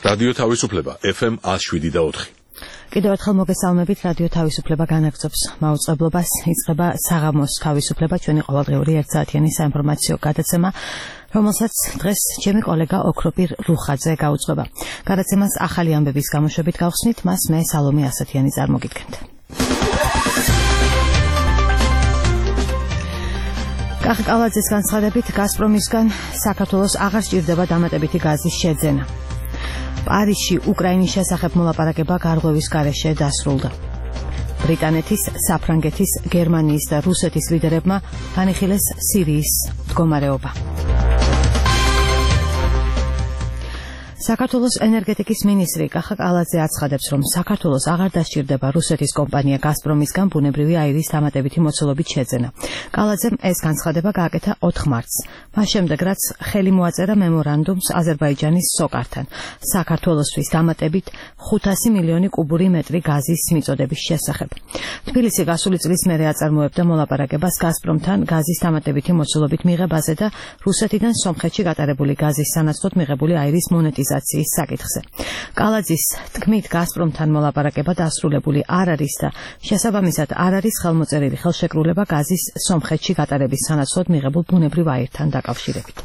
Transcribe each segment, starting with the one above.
რადიო თავისუფლება FM 107.4. კიდევ ერთხელ მოგესალმებით, რადიო თავისუფლება განაგრძობს მაუწყებლობას. იწყება საღამოს თავისუფლება, ჩვენი ყოველდღიური ერთსაათიანი საინფორმაციო გადაცემა, რომელსაც დღეს ჩემი კოლეგა ოქროპირ რუხაძე გაუძღვება. გადაცემას ახალი ამბების გამოშვებით გავხსნით, მას მე სალომე ასათიანი წარმოგიდგენთ. კახკალაძის განცხადებით, გაზპრომისგან საქართველოს აღარ სჭირდება დამატებითი გაზის შეძენა. პარიზში უკრაინის შესახებ მოლაპარაკება გარღვევის გარეშე დასრულდა. ბრიტანეთის, საფრანგეთის, გერმანიის და რუსეთის ლიდერებმა განიხილეს სირიის მდგომარეობა. საქართველოს ენერგეტიკის მინისტრი კახკალაძე აცხადებს, რომ საქართველოს აღარ დასჭირდება რუსეთის კომპანია გაზპრომისგან ბუნებრივი აირის დამატებითი მოცულობით შეძენა. კალაძემ ეს განცხადება გააკეთა 4 მარტს. მას შემდეგ, რაც ხელი მოაწერა მემორანდუმს აზერბაიჯანის სოკართან საქართველოსთვის დამატებით 500 მილიონი კუბური მეტრი გაზის მიწოდების შესახებ. თბილისი გასული წლის მერე აწარმოებდა მოლაპარაკებას გაზპრომთან გაზის დამატებითი მოცულობით მიღებაზე და რუსეთიდან სომხეთში გატარებული გაზის სანაცვლოდ მიღებული აირის მონეტიზაციის საკითხზე. კალაძის თქმით, გაზპრომთან მოლაპარაკება დასრულებული არ არის და შესაბამისად არ არის ხელმოწერილი ხელშეკრულება გაზის სომხეთში გატარების სანაცვლოდ მიღებულ ბუნებრივ აირთან დაკავშირებით.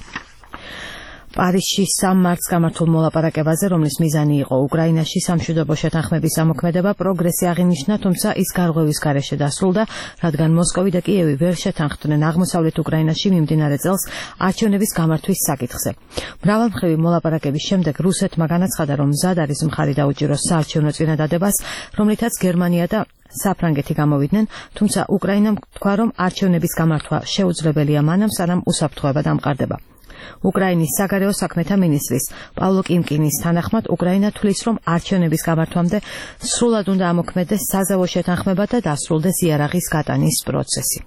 პარიზში 3 მარტს გამართულ მოლაპარაკებაზე, რომლის მიზანი იყო უკრაინაში სამშვიდობო შეთანხმების ამოქმედება, პროგრესი აღინიშნა, თუმცა ის გარღვევის გარეშე დასრულდა, რადგან მოსკოვი და კიევი ვერ შეთანხმდნენ აღმოსავლეთ უკრაინაში მიმდინარე წელს არჩევნების გამართვის საკითხზე. მრავალმხრივი მოლაპარაკების შემდეგ რუსეთმა განაცხადა, რომ მზად არის მხარი დაუჭიროს საარჩევნო წინადადებას, რომლითაც გერმანია და საფრანგეთი გამოვიდნენ, თუმცა უკრაინამ თქვა, რომ არჩევნების გამართვა შეუძლებელია მანამ, სანამ უსაფრთხოება დამყარდება. უკრაინის საგარეო საქმეთა მინისტრის პავლო კიმკინის თანახმად, უკრაინა თვლის, რომ არჩევნების გამართვამდე სრულად უნდა ამოქმედდეს საზავო შეთანხმება და დასრულდეს იარაღის გატანის პროცესი.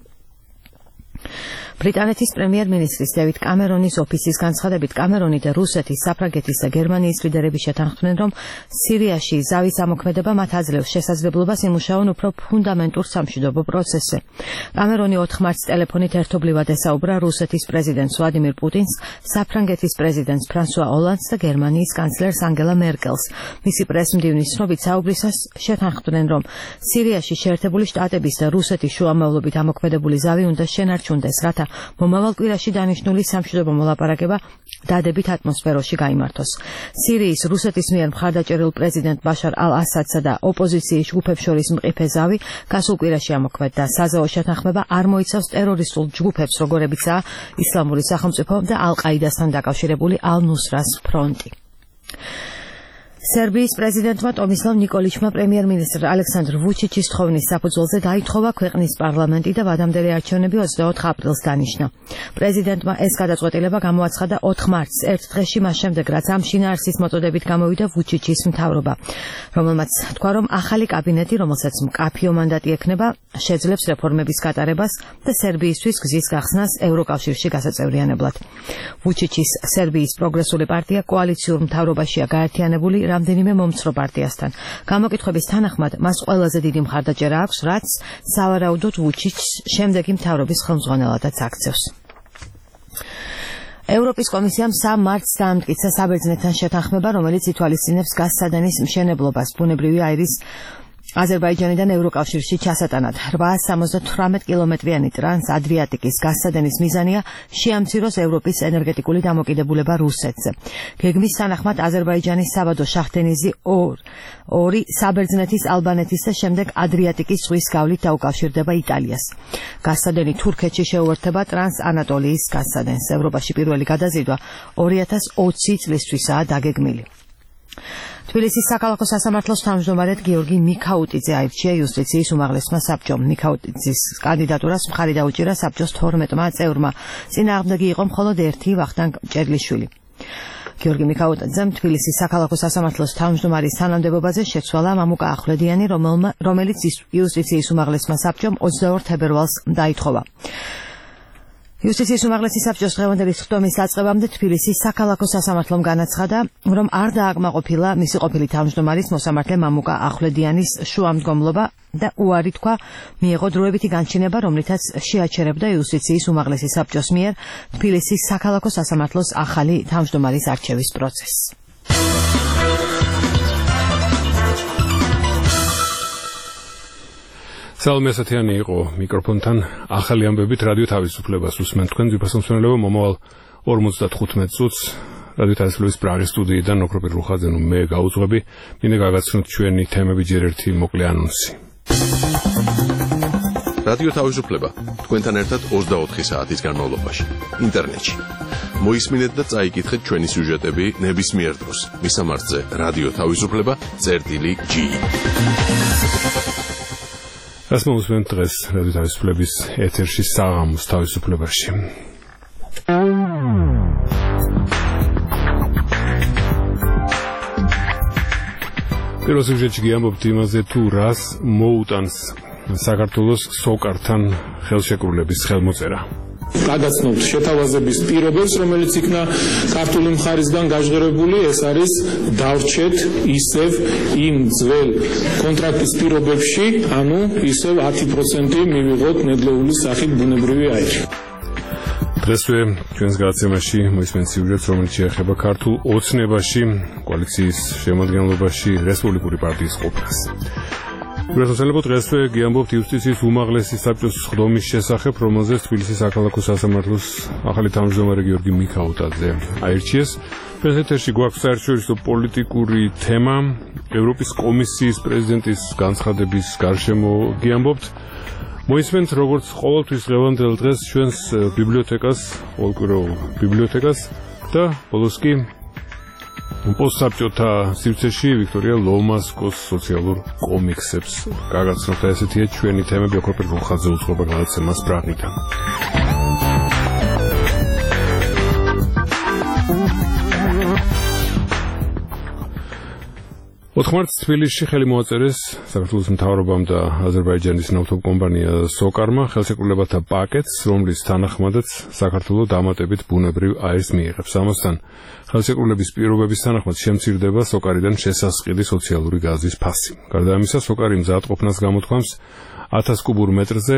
ბრიტანეთის პრემიერ-მინისტრის დევიდ კამერონის ოფისის განცხადებით, კამერონი და რუსეთის, საფრანგეთის და გერმანიის ლიდერები შეთანხმდნენ, რომ სირიაში ზავის ამოქმედება მათ აძლევს შესაძლებლობას იმუშაონ უფრო ფუნდამენტურ სამშვიდობო პროცესზე. კამერონი 4 მარტს ტელეფონით ერთობლივად ესაუბრა რუსეთის პრეზიდენტს ვლადიმირ პუტინს, საფრანგეთის პრეზიდენტს ფრანსუა ოლანდს და გერმანიის კანცლერს ანგელა მერკელს. მისი პრესმდივნის ცნობით საუბრისას შეთანხმდნენ, რომ სირიაში შეერთებული შტატების და რუსეთის შუამავლობით ამოქმედებული ზავი უნდა შენარჩუნდეს, რათა მომავალ კვირაში დანიშნული სამშვიდობო მოლაპარაკება დადებით ატმოსფეროში გაიმართოს. სირიის რუსეთის მიერ მხარდაჭერილ პრეზიდენტ ბაშარ ალ-ასადსა და ოპოზიციის ჯგუფებს შორის მყიფე ზავი გასულ კვირაში ამოქმედდა. საზავო შეთანხმება არ მოიცავს ტერორისტულ ჯგუფებს, როგორებიცაა ისლამური სახელმწიფო და ალ-ყაიდასთან დაკავშირებული ალ-ნუსრას ფრონტი. სერბიის პრეზიდენტმა ტომისლავ ნიკოლიჩმა პრემიერ-მინისტრ ალექსანდრ ვუჩიჩის თხოვნის საფუძველზე დაითხოვა ქვეყნის პარლამენტი და ვადამდელი არჩევნები 24 აპრილს დანიშნა. პრეზიდენტმა ეს გადაწყვეტილება გამოაცხადა 4 მარტს, ერთ დღეში მას შემდეგ, რაც ამ შინაარსის მოწოდებით გამოვიდა ვუჩიჩის მთავრობა, რომელმაც თქვა, რომ ახალი კაბინეტი, რომელსაც მკაფიო მანდატი ექნება, შეძლებს რეფორმების გატარებას და სერბიისთვის გზის გახსნას ევროკავშირში გასაწევრიანებლად. ვუჩიჩის სერბიის პროგრესული პარტია კოალიციურ მთავრობაშია გაერთიანებული რამდენიმე მომცრო პარტიასთან. გამოკითხვების თანახმად, მას ყველაზე დიდი მხარდაჭერა აქვს, რაც სავარაუდოდ ვუჩიჩს შემდეგი მთავრობის ხელმძღვანელადაც აქცევს. ევროპის კომისიამ 3 მარტს დაამტკიცა საბერძნეთთან შეთანხმება, რომელიც ითვალისწინებს გაზსადენის მშენებლობას ბუნებრივი აირის აზერბაიჯანიდან ევროკავშირში ჩასატანად. 878 კილომეტრიანი ტრანს-ადრიატიკის გაზსადენის მიზანია შეამციროს ევროპის ენერგეტიკული დამოკიდებულება რუსეთზე. გეგმის თანახმად, აზერბაიჯანის საბადო შახტენიზი 2 საბერძნეთის, ალბანეთის და შემდეგ ადრიატიკის ზღვის გავლით დაუკავშირდება იტალიას. გაზსადენი თურქეთში შეუერთდება ტრანს-ანატოლიის გაზსადენს. ევროპაში პირველი გადაზიდვა 2020 წლისთვისაა დაგეგმილი. თბილისის საქალაქო სასამართლოს თავმჯდომარედ გიორგი მიქაუტიძე აირჩია იუსტიციის უმაღლესმა საბჭომ. მიქაუტიძის კანდიდატურას მხარი დაუჭირა საბჭოს 12-მა წევრმა. წინააღმდეგი იყო მხოლოდ ერთი ვახტანგ ჭერლიშვილი. გიორგი მიქაუტიძემ თბილისის საქალაქო სასამართლოს თავმჯდომარის თანამდებობაზე შეცვალა მამუკა ახვლედიანი, რომელიც იუსტიციის უმაღლესმა საბჭომ 22 თებერვალს დაითხოვა. იუსტიციის უმაღლესი საბჭოს დღევანდელი სხდომის დაწყებამდე თბილისის საქალაქო სასამართლომ განაცხადა, რომ არ დააკმაყოფილა მისი ყოფილი თავმჯდომარის მოსამართლე მამუკა ახვლედიანის შუამდგომლობა და უარი თქვა მიიღო დროებითი განჩინება, რომლითაც შეაჩერებდა იუსტიციის უმაღლესი საბჭოს მიერ თბილისის საქალაქო სასამართლოს ახალი თავმჯდომარის არჩევის პროცესს. Salome Asatიანი იყო მიკროფონთან ახალი ამბებით რადიო თავისუფლებას უსმენთ თქვენ ძვირფასმცემელობა მომავალ 55 წუთს რადიო თავისუფლების პრაღის სტუდიიდან ოქროპირ რუხაძე მე გაუძღვები მინდა გაგაცნოთ ჩვენი თემები ჯერ ერთი მოკლე ანონსი რადიო თავისუფლება თქვენთან ერთად 24 საათის განმავლობაში ინტერნეტში მოისმინეთ და წაიკითხეთ ჩვენი სიუჟეტები ნებისმიერ დროს მისამართზე რადიო თავისუფლება.gi Ας მოусმენთ დღეს რადიო თავისუფლების ეთერში საღამოს თავისუფლებაში. პირველ სიუჟეტში გიამბობთ იმაზე თუ რას მოუტანს საქართველოს სოკართან ხელშეკრულების ხელმოწერა. Გაგაცნობთ შეთავაზების პირობებს, რომელიც იქნა ქართული მხარისგან გაჟღერებული, ეს არის დავრჩეთ ისევ იმ ძველ კონტრაქტის პირობებში, ანუ ისევ 10% მივიღოთ ნედლეული სახით ბუნებრივი აირი. დღესვე ჩვენს გადაცემაში მოისმენთ სიუჟეტს, რომელიც შეეხება ქართულ ოცნებაში, კოალიციის შემადგენლობაში რესპუბლიკური პარტიის ყოფნას. Ურესმოწმებო დღესვე გიამბობთ იუსტიციის უმაღლესი საბჭოს სხდომის შესახებ, რომელზეც თბილისის საქალაქო სასამართლოს ახალი თავმჯდომარე გიორგი მიქაუტაძე აირჩიეს. ჩვენს ეთერში გვაქვს საერთაშორისო პოლიტიკური თემა, ევროპის კომისიის პრეზიდენტის განცხადების გარშემო გიამბობთ. მოისმენთ როგორც ყოველთვის დღევანდელ დღეს ჩვენს ბიბლიოთეკას, ყოველკვირეულ ბიბლიოთეკას და ბოლოს კი პოსტსაბჭოთა სივრცეში ვიქტორია ლომასკოს სოციალურ კომიქსებს გაგაცნობთ და ესეთია ჩვენი თემები ოქროპირ რუხაძე უძღვება გადაცემას პრაღიდან. ოთხმარტს თბილისში ხელი მოაწერეს საქართველოს მთავრობამ და აზერბაიჯანის ნავთობკომპანია სოკარმა ხელშეკრულებათა პაკეტს, რომლის თანახმადაც საქართველო დამატებით ბუნებრივ აირს მიიღებს. ამასთან ხელშეკრულების პირობების თანახმად შემცირდება სოკარიდან შესასყიდი სოციალური გაზის ფასი. გარდა ამისა, სოკარი მზადყოფნას გამოთქვამს 1000 კუბურ მეტრზე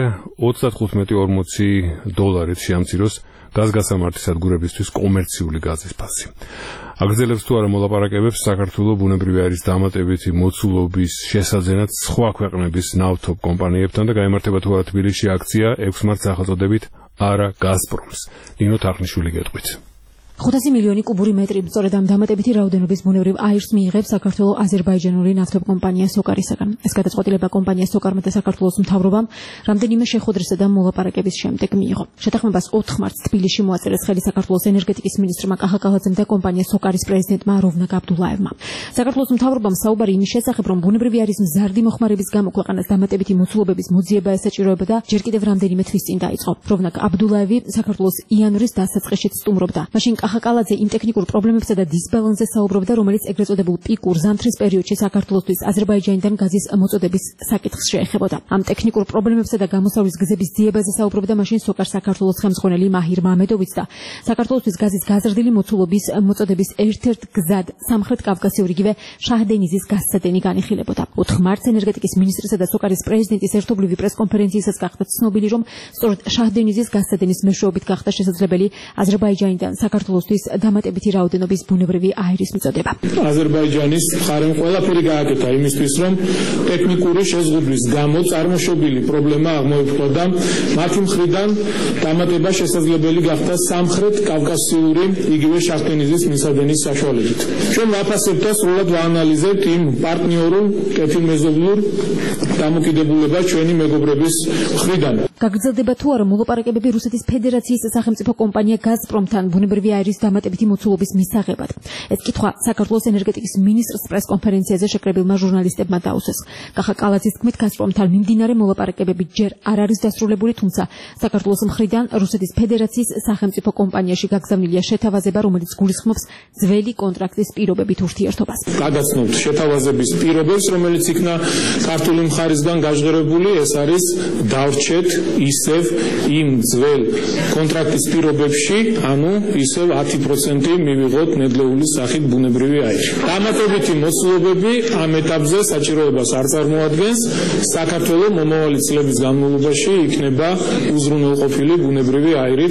35.40 დოლარით შეამციროს გაზგასამართი სადგურებისთვის კომერციული გაზის ფასი. აგრძელებს თუ არა მოლაპარაკებებს საქართველოს ბუნებრივი აირის დამატებითი მოცულობის შესაძენად სხვა ქვეყნების ნავთობ კომპანიებთან და გაიმართება თუ არა თბილისში აქცია 6 მარტს სახელწოდებით არა გაზპრომს. ნინო თარხნიშვილი გეტყვით. 500 მილიონი კუბური მეტრი სწორედ ამ დამატებითი რაოდენობის ბუნებრივ აირს მიიღებს საქართველოს აზერბაიჯანული ნავთობკომპანია სოკარისაგან. ეს გადაწყვეტილება კომპანია სოკარმა და საქართველოს მთავრობამ რამდენიმე შეხვედრისა და მოლაპარაკების შემდეგ მიიღო. შეთანხმებას 4 მარტს თბილისში მოაწერეს ხელი საქართველოს ენერგეტიკის მინისტრმა კახა კალაძემ და კომპანია სოკარის პრეზიდენტმა როვნაკ აბდულაევმა. საქართველოს მთავრობამ საუბარი იმის შესახებ, რომ ბუნებრივი აირის მზარდი მოხმარების გამო ქვეყანას დამატებითი მოცულობების მოძიება ესაჭიროება და ჯერ კიდევ რამდენიმე თვის წინ დაიწყო. როვნაკ აბდულაევი საქართველოს იანვრის დასაწყისშიც სტუმრობდა. მაშინ კახა კალაძე იმ ტექნიკურ პრობლემებსა და დისბალანსზე საუბრობდა, რომელიც ეგრეთ წოდებულ პიკურ ზამთრის პერიოდში საქართველოსთვის აზერბაიჯანიდან გაზის მოწოდების საკითხს შეეხებოდა. ამ ტექნიკურ პრობლემებსა და გამოსავლის გზების ძიებაზე საუბრობდა მაშინ სოკარ საქართველოს ხელმძღვანელი მაჰირ მამედოვიც და საქართველოსთვის გაზის გაზრდილი მოცულობის მოწოდების ერთ-ერთ გზად სამხრეთ კავკასიურ იგივე შაჰდენიზის გაზსადენი განიხილებოდა. 4 მარტს ენერგეტიკის მინისტრისა და სოკარის პრეზიდენტის ერთობლივი პრესკონფერენციისას გახდა ცნობილი, რომ სწორედ შაჰდენიზის გაზსადენის მეშვეობით გახდა შესაძლებელი აზერბაიჯანიდან საქართველოსთვის დამატებითი რაოდენობის ბუნებრივი აირის მიწოდება. აზერბაიჯანის მხარემ ყველაფერი გააკეთა იმისთვის, რომ ტექნიკური შეზღუდვის გამო წარმოშობილი პრობლემა აღმოიფხვრა და მათი მხრიდან დამატება შესაძლებელი გახდა სამხრეთ კავკასიური იგივე შაჰდენიზის მისადენის საშუალებით. ჩვენ ვაფასებთ და სრულად ვაანალიზებთ იმ პარტნიორულ კეთილმეზობლურ დამოკიდებულებას ჩვენი მეგობრების მხრიდან. გაგრძელდება თუ არა მოლაპარაკებები რუსეთის ფედერაციის სახელმწიფო კომპანია გაზპრომთან ბუნებრივი აირის დამატებითი მოცულობის მისაღებად. ეს კითხვა საქართველოს ენერგეტიკის მინისტრს პრესკონფერენციაზე შეკრებილმა ჟურნალისტებმა დაუსვეს. კახა კალაძის თქმით, გაზპრომთან მიმდინარე მოლაპარაკებები ჯერ არ არის დასრულებული, თუმცა საქართველოს მხრიდან რუსეთის ფედერაციის სახელმწიფო კომპანიაში გაგზავნილია შეთავაზება, რომელიც გულისხმობს ძველი კონტრაქტის პირობებით ურთიერთობას. გაგაცნობთ შეთავაზების პირობებს, რომელიც იქნა ქართული მხარისგან გაჟღერებული, ეს არის დავრჩეთ ისევ იმ ძველ კონტრაქტის პირობებში, ანუ ისევ 10% მივიღოთ ნედლეული სახით ბუნებრივი აირი. დამატებითი მოცულობები ამ ეტაპზე საჭიროებას არ წარმოადგენს. საქართველოს მომავალი წლების განმავლობაში იქნება უზრუნველყოფილი ბუნებრივი აირით.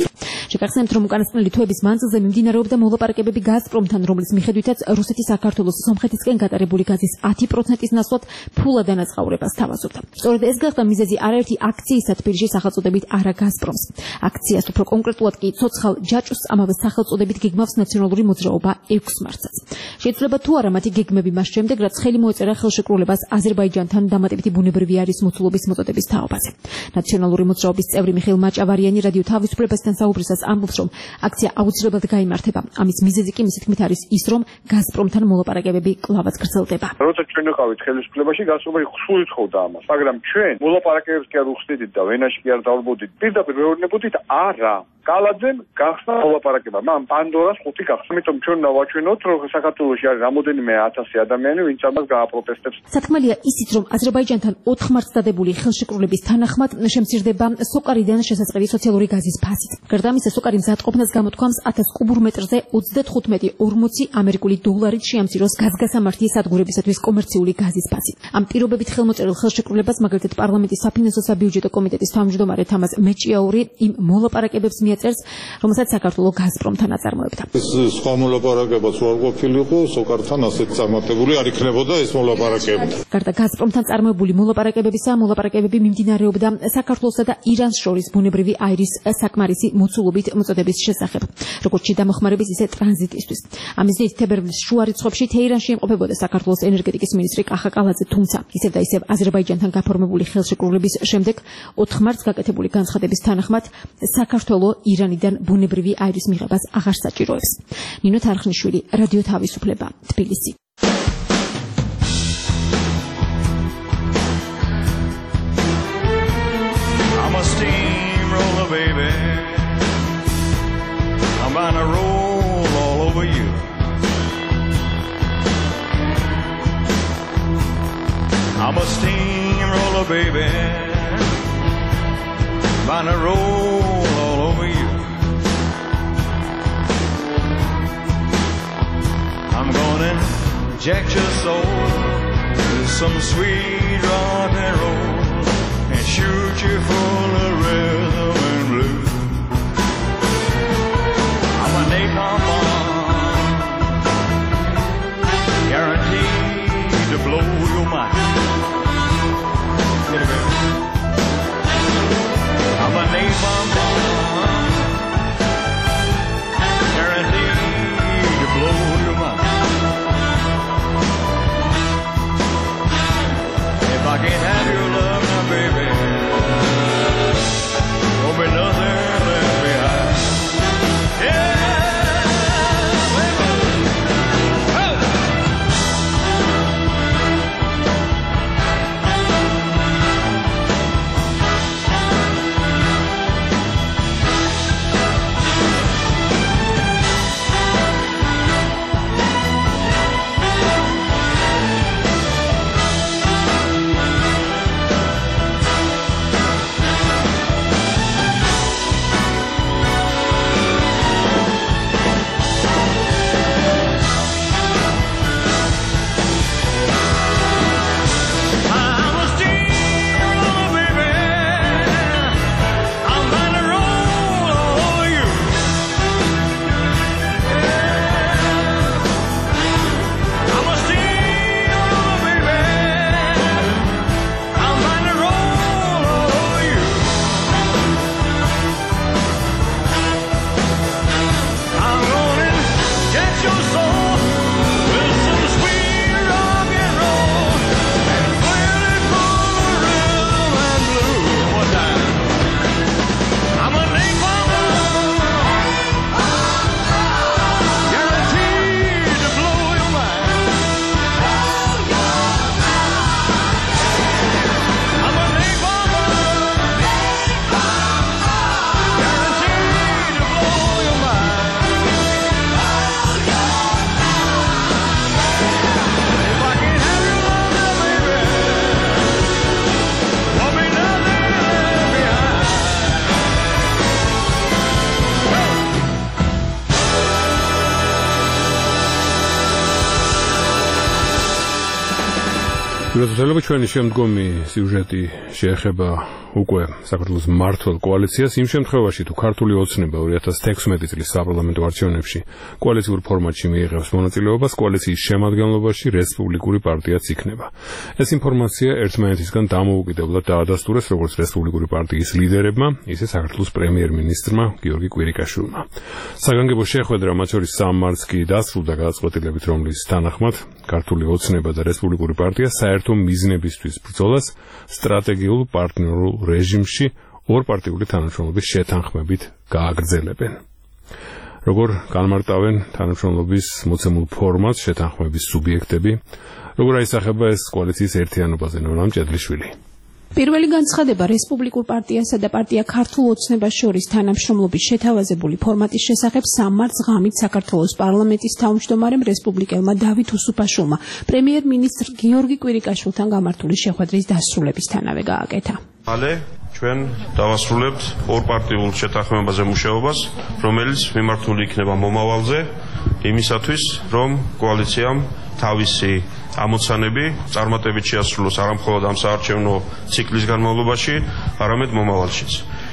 შეგახსენებთ, რომ უკანასკნელი თვეების მანძილზე მიმდინარეობდა მოლაპარაკებები გაზპრომთან, რომლის მიხედვითაც რუსეთი საქართველოს სომხეთისკენ გატარებული გაზის 10%-ის ნაცვლად ფულად ანაზღაურებას თავაზობდა. სწორედ ეს გახდა მიზეზი არაერთი აქციისა თბილისში სახელწოდებით არა გაზპრომს. აქციას უფრო კონკრეტულად კი ცოცხალ ჯაჭვს ამავე სახელწოდებით გეგმავს ნაციონალური მოძრაობა 6 მარტსაც. შეიძლება თუ არა მათი გეგმები მას შემდეგ, რაც ხელი მოეწერა ხელშეკრულებას აზერბაიჯანთან დამატებითი ბუნებრივი არის მოცულობის მოწოდების თაობაზე. ნაციონალური მოძრაობის წევრი მიხეილ მაჭავარიანი რადიო თავისუფლებასთან საუბრისას ამბობს, რომ აქცია აუცილებლად გაიმართება. ამის მიზეზი კი მისი თქმით არის ის, რომ გაზპრომთან მოლაპარაკებები კლავაც გრძელდება. როცა ჩვენ ვიყავით ხელისუფლებაში, გაზპრომი სულ იცხოვდა ამას, მაგრამ ჩვენ მოლაპარაკებებს კი არ უხდიდით და ვენაში კი არ დავრბოდით. პირდაპირ ვეუბნებოდით არა. კალაძემ გახსნა მოლაპარაკება. მან პანდორას 5 გახსნა. ამიტომ ჩვენ დავაჩვენოთ, რომ საქართველოში არის რამოდენიმე 1000 ადამიანი, ვინც ამას გააპროტესტებს. სათქმელია ისიც, რომ აზერბაიჯანთან 4 მარტს დადებული ხელშეკრულების თანახმად შემცირდება სოკარიდან შესაძლებელი სოციალური გაზის ფასით. გარდა ამისა, სოკარი მზადყოფნას გამოთქვამს 1000 კუბურ მეტრზე 35-40 ამერიკული დოლარით შეამციროს გაზგასამართი სადგურებისათვის კომერციული გაზის ფასი. ამ პირობებით ხელმოწერილ ხელშეკრულებას მაგალითად პარლამენტის საფინანსო საბიუჯეტო კომიტეტის თავმჯდომარე თამაზ მეჭიაური იმ მოლაპარაკებებს მიაწერს, რომელსაც საქართველოს გაზპრომთან აწარმოებდა. ეს სხვა მოლაპარაკებაც არ ყოფილიყო, სოკართან ასეთ წარმატებული არ იქნებოდა ეს მოლაპარაკება. გარდა გაზპრომთან წარმოებული მოლაპარაკებებისა, მოლაპარაკებები მიმდინარეობდა საქართველოსა და ირანს შორის ბუნებრივი აირის საკმარისი მოცულობით მოწოდების შესახებ, როგორც შედამოხმარების, ისე ტრანზიტისთვის. ამის მიზნით თებერვლის შუა რიცხვებში თეირანში იმყოფებოდა საქართველოს ენერგეტიკის მინისტრი კახა კალაძე, თუმცა ისევ და ისევ აზერბაიჯანთან გაფორმებული ხელშეკრულების შემდეგ 4 მარტს გაკეთებული განცხადების თანახმად საქართველო ირანიდან ბუნებრივი აირის მიღებას აღარ საჭიროებს. ნინო თარხნიშვილი, რადიო თავისუფლება, თბილისი. I'm a steamroller, baby. I'm bound to roll all over you. I'm a steamroller, baby. Bound to roll all over you. I'm gonna inject your soul with some sweet rock and roll and shoot you full of rhythm and blues. I'm a napalm bomb, guaranteed to blow your mind. Get it, baby. I'm a napalm bomb, guaranteed to blow your mind. If I can't have your love now, baby, won't be nothing left behind. Yeah, baby. Oh. Გულწრფელობა ჩვენი შემდგომი სიუჟეტი შეეხება უკვე საქართველოს მმართველ კოალიციას იმ შემთხვევაში თუ ქართული ოცნება 2016 წლის საპარლამენტო არჩევნებში კოალიციური ფორმატში მიიღებს მონაწილეობას კოალიციის შემადგენლობაში რესპუბლიკური პარტიაც იქნება. ეს ინფორმაცია ერთმანეთისგან დამოუკიდებლად დაადასტურეს როგორც რესპუბლიკური პარტიის ლიდერებმა, ისე საქართველოს პრემიერ-მინისტრმა გიორგი კვირიკაშვილმა. საგანგებო შეხვედრა მათ შორის 3 მარტს კი დასრულდა გადაწყვეტილებით, რომლის თანახმად ქართული ოცნება და რესპუბლიკური პარტია საერთო მიზნებისთვის ბრძოლას სტრატეგიულ პარტნიორულ რეჟიმში ორპარტიული თანამშრომლობის შეთანხმებით გააგრძელებენ. როგორ განმარტავენ თანამშრომლობის მოცემულ ფორმატს შეთანხმების სუბიექტები, როგორ აისახება ეს კოალიციის ერთიანობაზე ნონა მჭედლიშვილი. პირველი განცხადება რესპუბლიკურ პარტიასა და პარტია ქართულ ოცნებას შორის თანამშრომლობის შეთავაზებული ფორმატის შესახებ 3 მარტს ღამით საქართველოს პარლამენტის თავმჯდომარემ რესპუბლიკელმა დავით უსუფაშვილმა პრემიერ-მინისტრ გიორგი კვირიკაშვილთან გამართული შეხვედრის დასრულებისთანავე გააკეთა. ჩვენ დავასრულებთ ორპარტიულ შეთანხმებაზე მუშაობას, რომელიც მიმართული იქნება მომავალზე, იმისათვის, რომ კოალიციამ თავისი ამოცანები წარმატებით შეასრულოს არა მხოლოდ ამ საარჩევნო ციკლის განმავლობაში, არამედ მომავალშიც.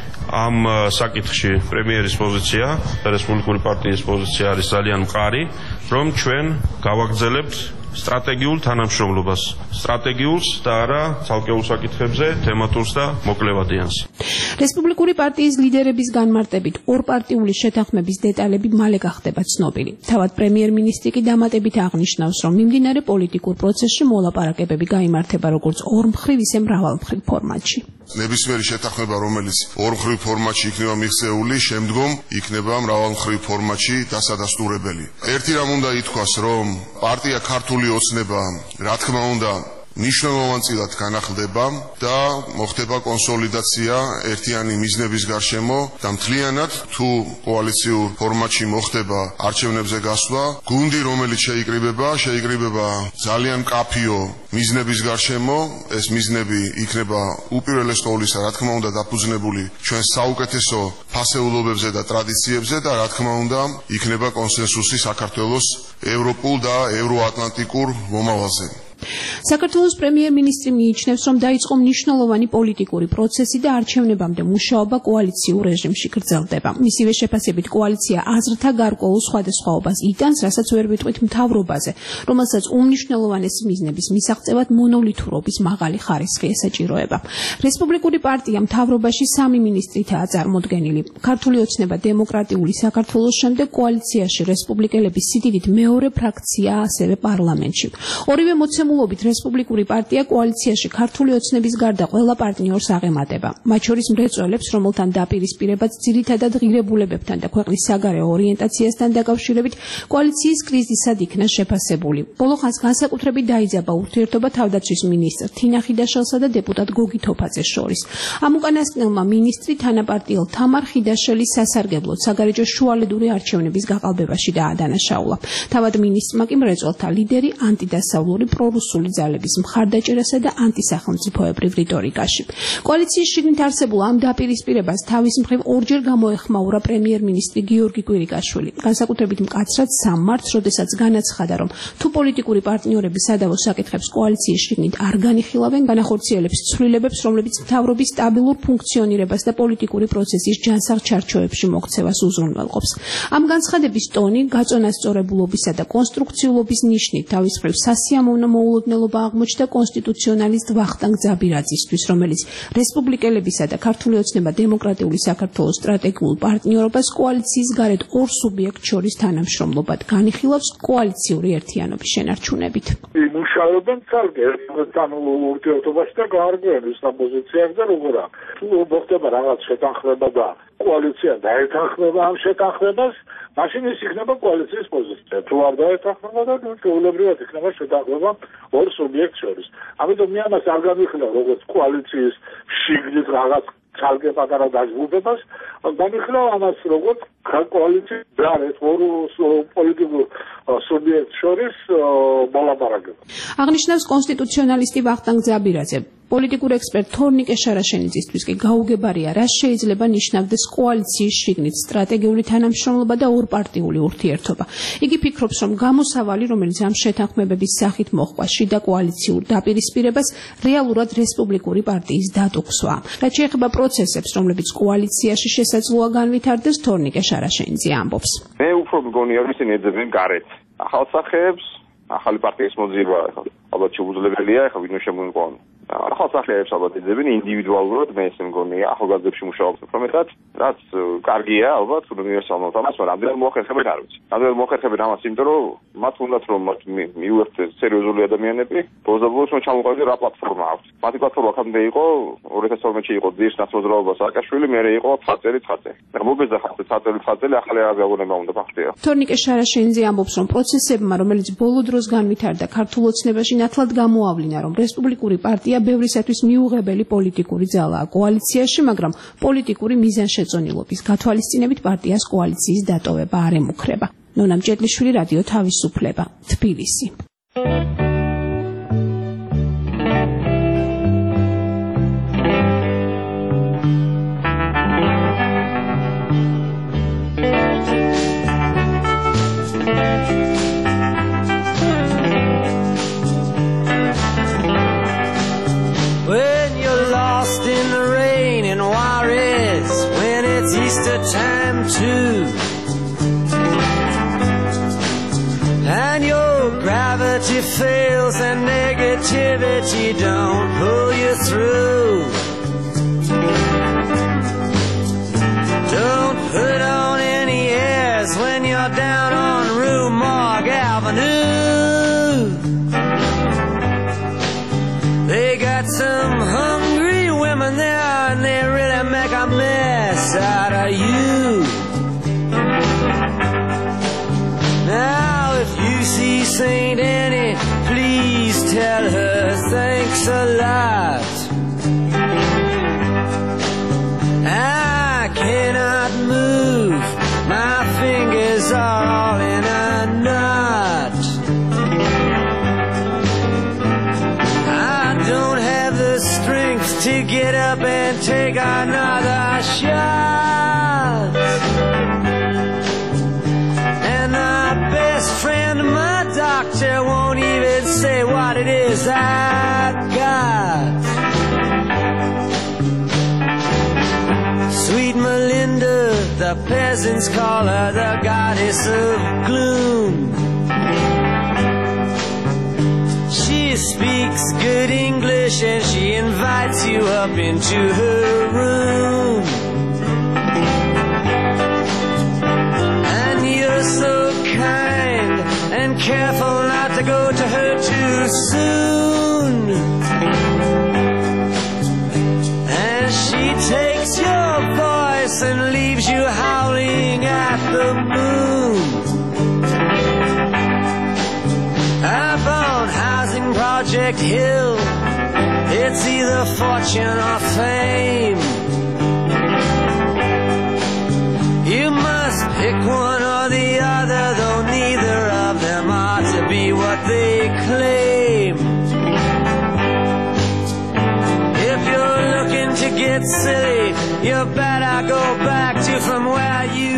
ამ საკითხში პრემიერის პოზიცია და რესპუბლიკური პარტიის პოზიცია არის ძალიან მყარი, რომ ჩვენ გავაგრძელებთ სტრატეგიულ თანამშრომლობას, სტრატეგიულს და არა ცალკეულ საკითხებზე, თემატურს და მოკლევადიანს. რესპუბლიკური პარტიის ლიდერების განმარტებით ორპარტიული შეთანხმების დეტალები მალე გახდება ცნობილი. თავად პრემიერ-მინისტრი კი დამატებით აღნიშნავს, რომ მიმდინარე პოლიტიკურ პროცესში მოლაპარაკებები გაიმართება როგორც ორმხრივ, ისე მრავალმხრივ ფორმატში. ნებისმიერი შეთანხმება, რომელიც ორმხრივ ფორმატში იქნება მიღწეული, შემდგომ იქნება მრავალმხრივ ფორმატში დასადასტურებელი. ერთი რამ უნდა ითქვას, რომ პარტია ქართული ოცნება, რა თქმა უნდა, მნიშვნელოვანწილად განახლდება და მოხდება კონსოლიდაცია ერთიანი მიზნების გარშემო და მთლიანად თუ კოალიციურ ფორმატში მოხდება არჩევნებზე გასვლა, გუნდი რომელიც შეიკრიბება ძალიან მკაფიო მიზნების გარშემო, ეს მიზნები იქნება უპირველეს ყოვლისა, რა თქმა უნდა, დაფუძნებული ჩვენ საუკეთესო ფასეულობებზე და ტრადიციებზე და რა თქმა უნდა, იქნება კონსენსუსი საქართველოს ევროპულ და ევროატლანტიკურ მომავალზე. საქართველოს პრემიერ-მინისტრი მიიჩნევს, რომ დაიწყო მნიშვნელოვანი პოლიტიკური პროცესი და არჩევნებამდე მუშაობა კოალიციურ რეჟიმში გრძელდება. მისივე შეფასებით კოალიცია აზრთა გარკვეულ სხვადასხვაობას იტანს, რასაც ვერ ვიტყვით მთავრობაზე, რომელსაც უმნიშვნელოვანესი მიზნების მისაღწევად მონოლითურობის მაღალი ხარისხი ესაჭიროება. რესპუბლიკური პარტია მთავრობაში 3 მინისტრითაა წარმოდგენილი. ქართული ოცნება დემოკრატიული საქართველოს შემდეგ კოალიციაში რესპუბლიკელების სიდიდით მეორე ფრაქციაა ასევე პარლამენტში. ორივე მოცემულობით რესპუბლიკური პარტია კოალიციაში ქართული ოცნების გარდა ყველა პარტნიორს აღემატება. მათ შორის მრეწველებს, რომელთან დაპირისპირებაც ძირითადად ღირებულებებთან და ქვეყნის საგარეო ორიენტაციასთან დაკავშირებით კოალიციის კრიზისად იქნა შეფასებული. ბოლო ხანს განსაკუთრებით დაიძაბა ურთიერთობა თავდაცვის მინისტრ თინა ხიდაშელსა და დეპუტატ გოგი თოფაძეს შორის. ამ უკანასკნელმა მინისტრი თანაპარტიელ თამარ ხიდაშელის სასარგებლოდ საგარეჯო შუალედური არჩევნების გაყალბებაში დაადანაშაულა. თავად მინისტრმა კი მრეწველთა ლიდერი ანტიდასავლური პრორუსული ძალების მხარდაჭერასა და ანტისახელმწიფოებრივ რიტორიკაში. კოალიციის შიგნით არსებულ ამ დაპირისპირებას თავის მხრივ ორჯერ გამოეხმაურა პრემიერ-მინისტრი გიორგი კვირიკაშვილი. განსაკუთრებით მკაცრად 3 მარტს, როდესაც განაცხადა, რომ თუ პოლიტიკური პარტნიორები სადავო საკითხებს კოალიციის შიგნით არ განიხილავენ, განახორციელებს ცვლილებებს, რომლებიც მთავრობის სტაბილურ ფუნქციონირებას და პოლიტიკური პროცესის ჯანსაღ ჩარჩოებში მოქცევას უზრუნველყოფს. ამ განცხადების ტონი გაწონასწორებულობისა და კონსტრუქციულობის ნიშნით თავის მხრივ სასიამოვნო მოულოდნელობა აღმოჩნდა კონსტიტუციონალისტ ვახტანგ ძაბირაძისთვის, რომელიც რესპუბლიკელებისა და ქართული ოცნება დემოკრატიული საქართველოს სტრატეგიულ პარტნიორობას კოალიციის გარეთ ორ სუბიექტ შორის თანამშრომლობად განიხილავს კოალიციური ერთიანობის შენარჩუნებით. მუშაობენ ცალკე ერთმანეთთან ურთიერთობაში და გაარკვევენ ამ პოზიციებზე როგორ აქვს. თუ მოხდება რაღაც შეთანხმება და კოალიცია დაეთანხმება ამ შეთანხმებას, მაშინ ის იქნება კოალიციის პოზიცია. თუ არ დაეთანხმება და ჩვეულებრივად იქნება შეთანხმება ორ სუბიექტ შორის. ამიტომ მე ამას არ განვიხილავ როგორც კოალიციის შიგნით რაღაც ცალკე პატარა დაჯგუფებას, გამიხსნა ამას როგორც კოალიციის ძალის ორი პოლიტიკურ სუბიექტ შორის მოლაპარაკება. აღნიშნავს კონსტიტუციონალისტი ვახტანგ ძაბირაძე. პოლიტიკურ ექსპერტ თორნიკე შარაშენიძისთვის კი გაუგებარია, რა შეიძლება ნიშნავდეს კოალიციის შიგნით სტრატეგიული თანამშრომლობა და ორპარტიული ურთიერთობა. იგი ფიქრობს, რომ გამოსავალი, რომელიც ამ შეთანხმებების სახით მოჰყვა შიდა კოალიციურ დაპირისპირებას, რეალურად რესპუბლიკური პარტიის დატოხსვა. რაც შეეხება პროცესებს, რომლებიც კოალიციაში შესაძლოა განვითარდეს, თორნიკე შარაშენიძე ამბობს. მე უფრო მგონია, რომ ისინი ეძებენ გარეთ ახალ სახეებს, ახალი პარტიის მოძიება ალბათ შეუძლებელია, ახლა ვინმე შემოიყვანო. ახალ სახეებს ალბათ ეძებენ ინდივიდუალურად, მე ესე მგონია, ახალგაზრდებში მუშაობს უფრო მეტად, რაც კარგია ალბათ უნივერსალურად ამას, მაგრამ რამდენად მოახერხებენ არ ვიცი. რამდენად მოახერხებენ ამას, იმიტომ რომ მათ უნდათ რომ მიუერთდეს სერიოზული ადამიანები, ბოლოს ჩამოყალიბდეს რა პლატფორმა აქვს. მათი პლატფორმა ხამდე იყო 2012-ში იყო ძირს ნაცნობრაობა სააკაშვილი, მერე იყო ცხაწელი. მოგეძახა ცხაწელი ახალი აღგავნება უნდა ფაქტია. თორნიკე შარაშენიძე ამბობს, რომ პროცესებმა, რომელიც ბოლო დროს განვითარდა ქართულ ოცნებაში, ნათლად გამოავლინა, რომ რესპუბლიკური პარტია ბევრისათვის მიუღებელი პოლიტიკური ძალაა კოალიციაში, მაგრამ პოლიტიკური მიზანშეწონილობის გათვალისწინებით პარტიას კოალიციის დატოვება არ ემუქრება. ნონა მჭედლიშვილი, რადიო თავისუფლება, თბილისი. Time too, and your gravity fails and negativity don't pull you through. Don't put on any airs when you're down on Rue Morgue Avenue. They got some hungry women there and they really make a mess out of you. Now if you see Saint Annie, please tell her thanks a lot. I cannot move, my fingers are all in a knot. I don't have the strength to get up and take another shot. And my best friend, my doctor, won't even say what it is I've got. Sweet Melinda, the peasants call her the goddess of gloom. She speaks good English and she invites you up into her room. And you're so kind and careful not to go to her too soon. And she takes your voice and leaves you howling at the moon. Up on Housing Project Hill, it's either fortune or fame. You must pick one or the other, though neither of them ought to be what they claim. If you're looking to get silly, you better go back to from where you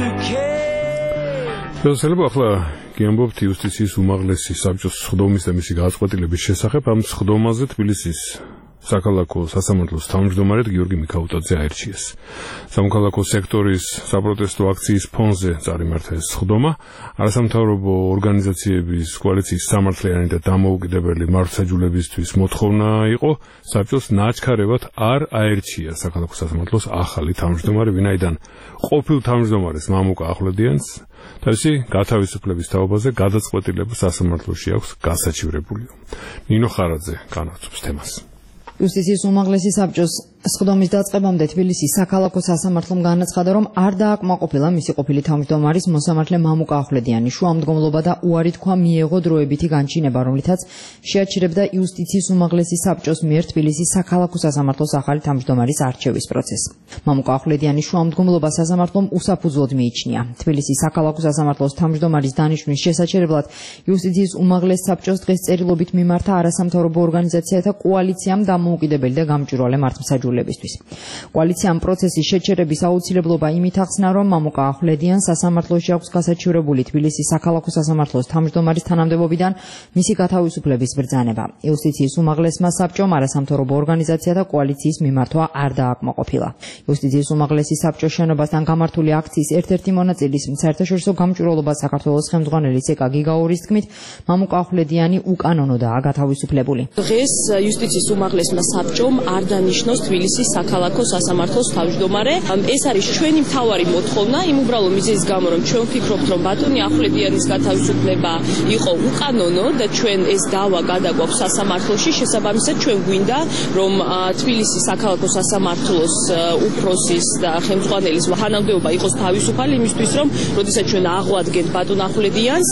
came. კი ამბობთ იუსტიციის უმაღლესი საბჭოს სხდომის და მისი გადაწყვეტილების შესახებ. ამ სხდომაზე თბილისის საქალაქო სასამართლოს თავმჯდომარედ გიორგი მიქაუტაძე აირჩიეს. სამოქალაქო სექტორის საპროტესტო აქციის ფონზე წარიმართა ეს სხდომა. არასამთავრობო ორგანიზაციების კოალიციის სამართლიანი და დამოუკიდებელი მართლმსაჯულებისთვის მოთხოვნა იყო საბჭოს ნაჩქარევად არ აირჩია საქალაქო სასამართლოს ახალი თავმჯდომარე, ვინაიდან ყოფილ თავმჯდომარეს მამუკა ახვლედიანს თავისი გათავისუფლების თაობაზე გადაწყვეტილება სასამართლოში აქვს გასაჩივრებული. ნინო ხარაძე განაგრძობს თემას. იუსტიციის უმაღლესი საბჭოს სხდომის დაწყებამდე თბილისის საქალაქო სასამართლომ განაცხადა, რომ არ დააკმაყოფილა მისი ყოფილი თავმჯდომარის მოსამართლე მამუკა ახვლედიანის შუამდგომლობა და უარი თქვა მიეღო დროებითი განჩინება, რომლითაც შეაჩერებდა იუსტიციის უმაღლესი საბჭოს მიერ თბილისის საქალაქო სასამართლოს ახალი თავმჯდომარის არჩევის პროცესს. მამუკა ახვლედიანის შუამდგომლობა სასამართლომ უსაფუძვლოდ მიიჩნია. თბილისის საქალაქო სასამართლოს თავმჯდომარის დანიშვნის შესაჩერებლად იუსტიციის უმაღლეს საბჭოს დღეს წერილობით მიმართა არასამთავრობო ორგანიზაციათა კოალიციამ დამოუკიდებელი და გამჭვირვალე მართლმსაჯულებისთვის. კოალიციამ პროცესის შეჩერების აუცილებლობა იმით ახსნა, რომ მამუკა ახვლედიანს სასამართლოში აქვს გასაჩივრებული თბილისის საქალაქო სასამართლოს თავმჯდომარის თანამდებობიდან მისი გათავისუფლების ბრძანება. იუსტიციის უმაღლესმა საბჭომ არასამთავრობო ორგანიზაციათა კოალიციის მიმართვა არ დააკმაყოფილა. იუსტიციის უმაღლესი საბჭოს შენობასთან გამართული აქციის ერთ-ერთი მონაწილის საერთაშორისო გამჭვირვალობა საქართველოს ხელმძღვანელის ეკა გიგაურის თქმით, მამუკა ახვლედიანი უკანონოდაა გათავისუფლებული. დღეს იუსტიციის უმაღლესმა საბჭომ არ დანიშნოს თბილისის საქალაქო სასამართლოს თავმჯდომარე. ეს არის ჩვენი მთავარი მოთხოვნა, იმ უბრალო მიზეზის გამო, რომ ჩვენ ვფიქრობთ, რომ ბატონი ახვლედიანის გათავისუფლება იყო უკანონო და ჩვენ ეს დავა გადაგვაქვს სასამართლოში. შესაბამისად, ჩვენ გვინდა, რომ თბილისის საქალაქო სასამართლოს უფროსის და ხელმძღვანელის თანამდებობა იყოს თავისუფალი იმისთვის, რომ როდესაც ჩვენ აღვადგენთ ბატონ ახვლედიანს,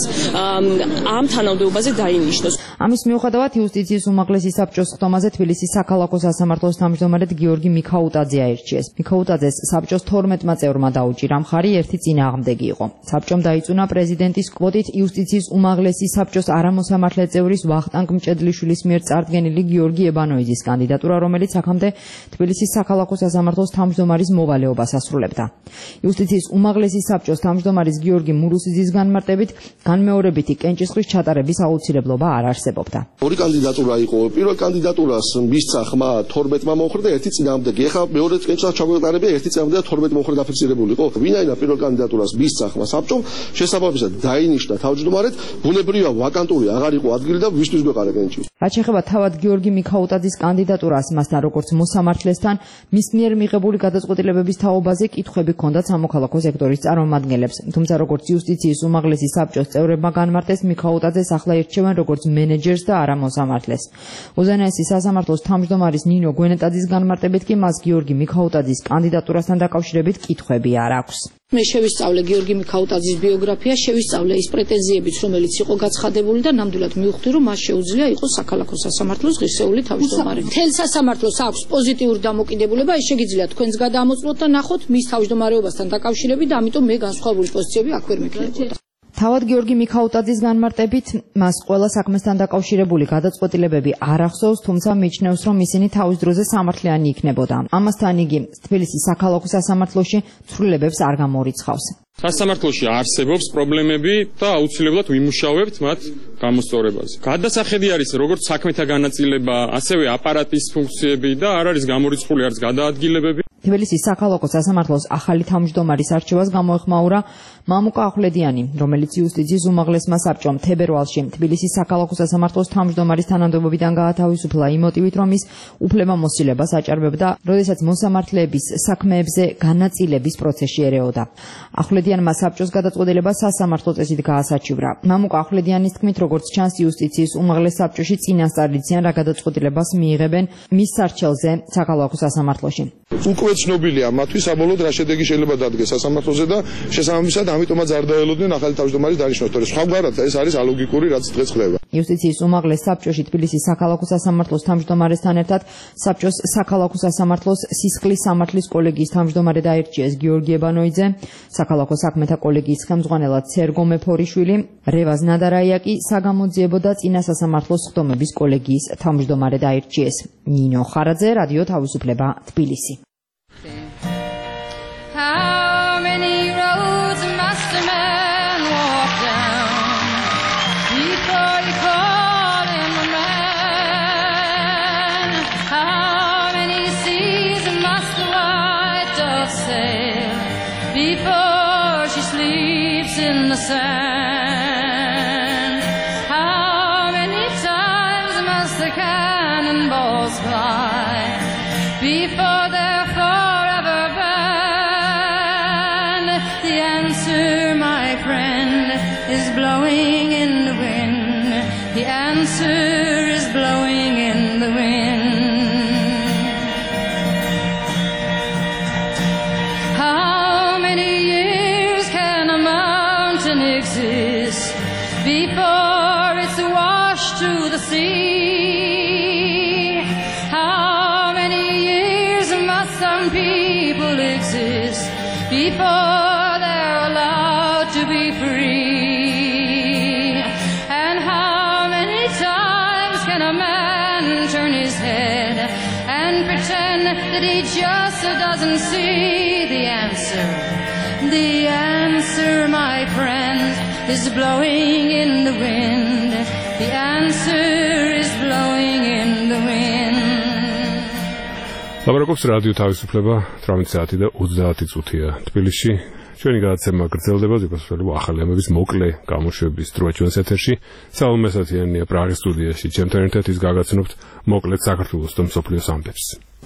ამ თანამდებობაზე დაინიშნოს. ამის მიუხედავად იუსტიციის უმაღლესი საბჭოს ხდომაზე თბილისის საქალაქო სასამართლოს თავმჯდომარედ გიორგი მიქაუტაძე აირჩიეს. მიქაუტაძეს საბჭოს 12-მა წევრმა დაუჭირა მხარი, ერთი წინააღმდეგი იყო. საბჭომ დაიწუნა პრეზიდენტის კვოტით იუსტიციის უმაღლესი საბჭოს არამოსამართლე წევრის ვახტანგ მჭედლიშვილის მიერ წარდგენილი გიორგი ებანოიძის კანდიდატურა, რომელიც აქამდე თბილისის საქალაქო სასამართლოს თავმჯდომარის მოვალეობას ასრულებდა. იუსტიციის უმაღლესი საბჭოს თავმჯდომარის გიორგი მურუსიძის განმარტებით განმეორებითი კენჭისყრის ჩატარების აუცილებლობა არ არსებობდა. ორი კანდიდატურა იყო. პირველ კანდიდატურას მისცა ხმა 12-მა მოხრდა, ერთი წინააღმდეგი. ეხლა მეორე კენჭისყრის ჩაგვეტარებია, ერთი წინააღმდეგი და 12 მოხრე დაფიქსირებული იყო. ვინაიდან პირველ კანდიდატურას მისცა ხმა საბჭომ, შესაბამისად დაინიშნა თავმჯდომარედ, ბუნებრივია ვაკანტური აღარ იყო ადგილი და ვისთვის გვეყარა კენჭი. რაც შეეხება თავად გიორგი მიქაუტაძის კანდიდატურას, მასთან როგორც მოსამართლესთან მის მიერ მიღებული გადაწყვეტილებების თაობაზე კითხვები ჰქონდათ სამოქალაქო სექტორის წარმომადგენლებს. თუმცა როგორც იუსტიციის უმაღლესი საბჭოს წევრებმა განმარტეს, მიქაუტაძეს ახლა ირჩევენ როგორც მენეჯერს და არა მოსამართლეს. უზენაესი სასამართლოს თავმჯდომარის ნინო გვენეტაძის განმარტებით კი მას გიორგი მიქაუტაძის კანდიდატურასთან დაკავშირებით კითხვები არ აქვს. მე შევისწავლე გიორგი მიქაუტაძის ბიოგრაფია, შევისწავლე ის პრეტენზიებიც, რომელიც იყო გაცხადებული და ნამდვილად მივხვდი, რომ მას შეუძლია იყოს საქალაქო სასამართლოს ღირსეული თავმჯდომარე. მთელ სასამართლოს აქვს პოზიტიური დამოკიდებულება, ეს შეგიძლია თქვენს გადამოწმოთ და ნახოთ მის თავმჯდომარეობასთან დაკავშირებით და ამიტომ მე განსხვავებული პოზიციები აქ ვერ მეკლებოდა. თავად გიორგი მიქაუტაძის განმარტებით, მას ყველა საქმესთან დაკავშირებული გადაწყვეტილებები არ ახსოვს, თუმცა მიიჩნევს, რომ ისინი თავის დროზე სამართლიანი იქნებოდა. ამასთან იგი თბილისის საქალაქო სასამართლოში ცვლილებებს არ გამორიცხავს. სასამართლოში არსებობს პრობლემები და აუცილებლად ვიმუშავებთ მათ გამოსწორებაზე. გადასახედი არის როგორც საქმეთა განაწილება, ასევე აპარატის ფუნქციები და არ არის გამორიცხული არც გადაადგილებები. თბილისის საქალაქო სასამართლოს ახალი თავმჯდომარის არჩევას გამოეხმაურა მამუკა ახვლედიანი, რომელიც იუსტიციის უმაღლესმა საბჭომ თებერვალში თბილისის საქალაქო სასამართლოს თავმჯდომარის თანამდებობიდან გაათავისუფლა იმ მოტივით, რომ ის უფლებამოსილებას აჭარბებდა, როდესაც მოსამართლეების საქმეებზე განაწილების პროცესში ერეოდა. ახვლედიანმა საბჭოს გადაწყვეტილება სასამართლო წესით გაასაჩივრა. მამუკა ახვლედიანის თქმით, როგორც ჩანს, იუსტიციის უმაღლეს საბჭოში წინასწარ იციან რა გადაწყვეტილებას მიიღებენ მის სარჩელზე საქალაქო სასამართლოში. უკვე ცნობილია მათთვის საბოლოოდ რა შედეგი შეიძლება დადგეს სასამართლოზე და შესაბამისად ამიტომაც არ დაელოდნენ ახალი თავმჯდომარის დანიშნვას, თორე სხვაგვარად ეს არის ალოგიკური, რაც დღეს ხდება. იუსტიციის უმაღლეს საბჭოში თბილისის საქალაქო სასამართლოს თავმჯდომარესთან ერთად საბჭოს საქალაქო სასამართლოს სისხლის სამართლის კოლეგიის თავმჯდომარე დაირჩიეს გიორგი ებანოიძე, საქალაქო საქმეთა კოლეგიის ხელმძღვანელად სერგო მეფორიშვილი, რევაზ ნადარაია კი საგამოძიებო და წინა სასამართლოს ხდომების კოლეგიის თავმჯდომარე დაირჩიეს. ნინო ხარაძე, რადიო თავისუფლება, თბილისი. How many roads must a man walk down before you call him a man? How many seas must the white dove sail before she sleeps in the sand? How many times must the cannonballs fly before they're forever banned? The answer, my friend, is blowing in the wind. The answer is blowing in the wind. before they're allowed to be free. And how many times can a man turn his head and pretend that he just doesn't see the answer? The answer, my friends, is blowing in the wind. The answer is blowing in the wind. ლაპარაკობს რადიო თავისუფლება 18 საათი და 30 წუთია თბილისში. ჩვენი გადაცემა გრძელდება, ზოგადად ახალი ამბების მოკლე გამოშვების დროა ჩვენს ეთერში. საუბრობთ მესათიანია პრაღის სტუდიაში. ჩემთან ერთად ის გაგაცნობთ მოკლედ საქართველოს და მსოფლიოს ამბებს.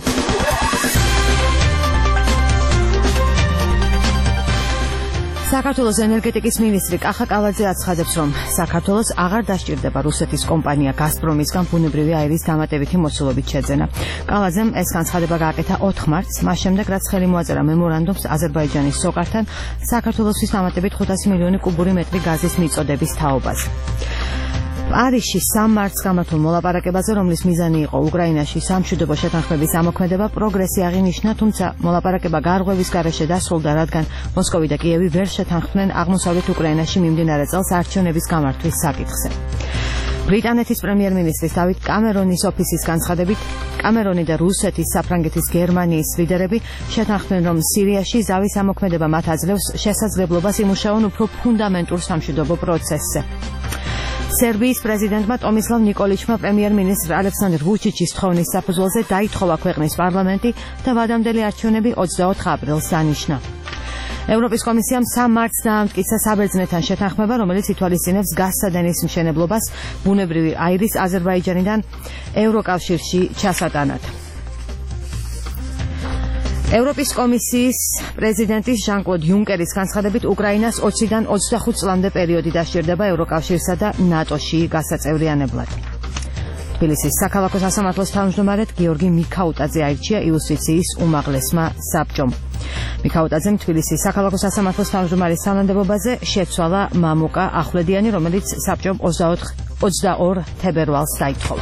საქართველოს ენერგეტიკის მინისტრი კახა კალაძე აცხადებს, რომ საქართველოს აღარ დასჭირდება რუსეთის კომპანია გაზპრომისგან ბუნებრივი აირის დამატებითი მოცულობით შეძენა. კალაძემ ეს განცხადება გააკეთა 4 მარტს, მას შემდეგ რაც ხელი მოაწერა მემორანდუმს აზერბაიჯანის სოკართან საქართველოსთვის დამატებით 500 მილიონი კუბური მეტრი გაზის მიწოდების თაობაზე. პარიზში 3 მარტს გამართულ მოლაპარაკებაზე, რომლის მიზანი იყო უკრაინაში სამშვიდობო შეთანხმების ამოქმედება, პროგრესი აღინიშნა, თუმცა მოლაპარაკება გარღვევის გარეშე დასრულდა, რადგან მოსკოვი და კიევი ვერ შეთანხმდნენ აღმოსავლეთ უკრაინაში მიმდინარე წელს არჩევნების გამართვის საკითხზე. ბრიტანეთის პრემიერ-მინისტრის დავით კამერონის ოფისის განცხადებით, კამერონი და რუსეთის, საფრანგეთის, გერმანიის ლიდერები შეთანხმდნენ, რომ სირიაში ზავის ამოქმედება მათ აძლევს შესაძლებლობას იმუშაონ უფრო ფუნდამენტურ სამშვიდობო პროცესზე. სერბიის პრეზიდენტმა ტომისლავ ნიკოლიჩმა პრემიერ-მინისტრ ალექსანდრ ვუჩიჩის თხოვნის საფუძველზე დაითხოვა ქვეყნის პარლამენტი და ვადამდელი არჩევნები 24 აპრილს დანიშნა. ევროპის კომისიამ 3 მარტს დაამტკიცა საბერძნეთთან შეთანხმება, რომელიც ითვალისწინებს გაზსადენის მშენებლობას ბუნებრივი აირის აზერბაიჯანიდან ევროკავშირში ჩასატანად. ევროპის კომისიის პრეზიდენტის ჟან-კლოდ იუნკერის განცხადებით, უკრაინას 20-დან 25 წლამდე პერიოდი დასჭირდება ევროკავშირსა და ნატოში გასაწევრიანებლად. თბილისის საქალაქო სასამართლოს თავმჯდომარედ გიორგი მიქაუტაძე აირჩია იუსტიციის უმაღლესმა საბჭომ. მიქაუტაძემ თბილისის საქალაქო სასამართლოს თავმჯდომარის თანამდებობაზე შეცვალა მამუკა ახვლედიანი, რომელიც საბჭომ 22 თებერვალს დაითხოვა.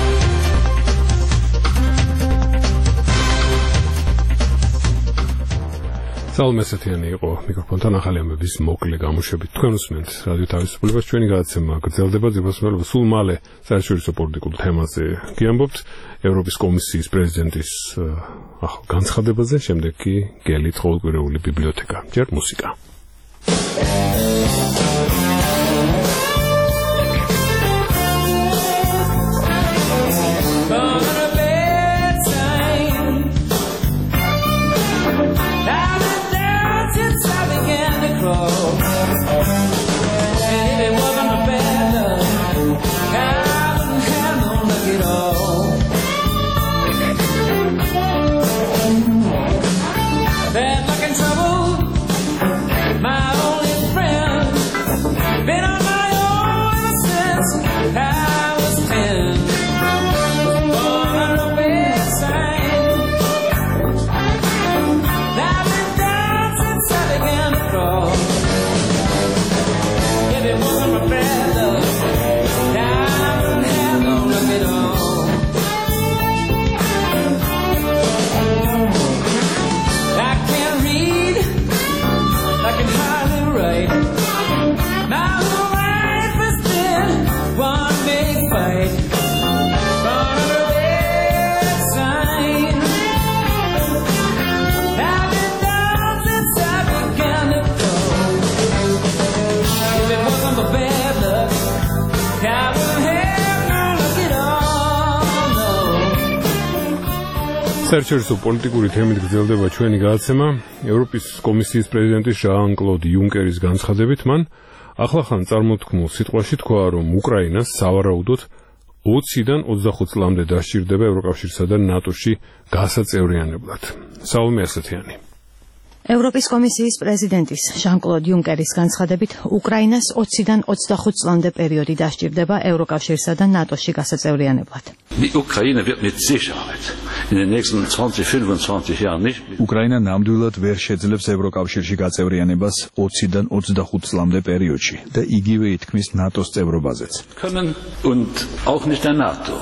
საალმესეთიანი იყო მიკროფონთან ახალი ამბების მოკლე გამოშვებით. თქვენ უსმენთ რადიო თავისუფლებას, ჩვენი გადაცემა გრძელდება, ზოგადად სულ მალე საერთაშორისო პოლიტიკურ თემაზე გიამბობთ, ევროპის კომისიის პრეზიდენტის განცხადებაზე, შემდეგ კი გელით ყოველკვირეული ბიბლიოთეკა. ჯერ მუსიკა. საერთაშორისო პოლიტიკური თემით გრძელდება ჩვენი გადაცემა. ევროპის კომისიის პრეზიდენტის ჟან-კლოდ იუნკერის განცხადებით, მან ახლახან წარმოთქმულ სიტყვაში თქვა, რომ უკრაინას სავარაუდოდ 20-დან 25 წლამდე დასჭირდება ევროკავშირსა და ნატოში გასაწევრიანებლად. საუბრობთ ასეთიანი. ევროპის კომისიის პრეზიდენტის ჟან-კლოდ იუნკერის განცხადებით, უკრაინას 20-დან 25 წლამდე პერიოდი დასჭირდება ევროკავშირსა და ნატოში გასაწევრიანებლად. უკრაინა ნამდვილად ვერ შეძლებს ევროკავშირში გაწევრიანებას 20-დან 25 წლამდე პერიოდში და იგივე ითქმის ნატოს წევრობაზეც.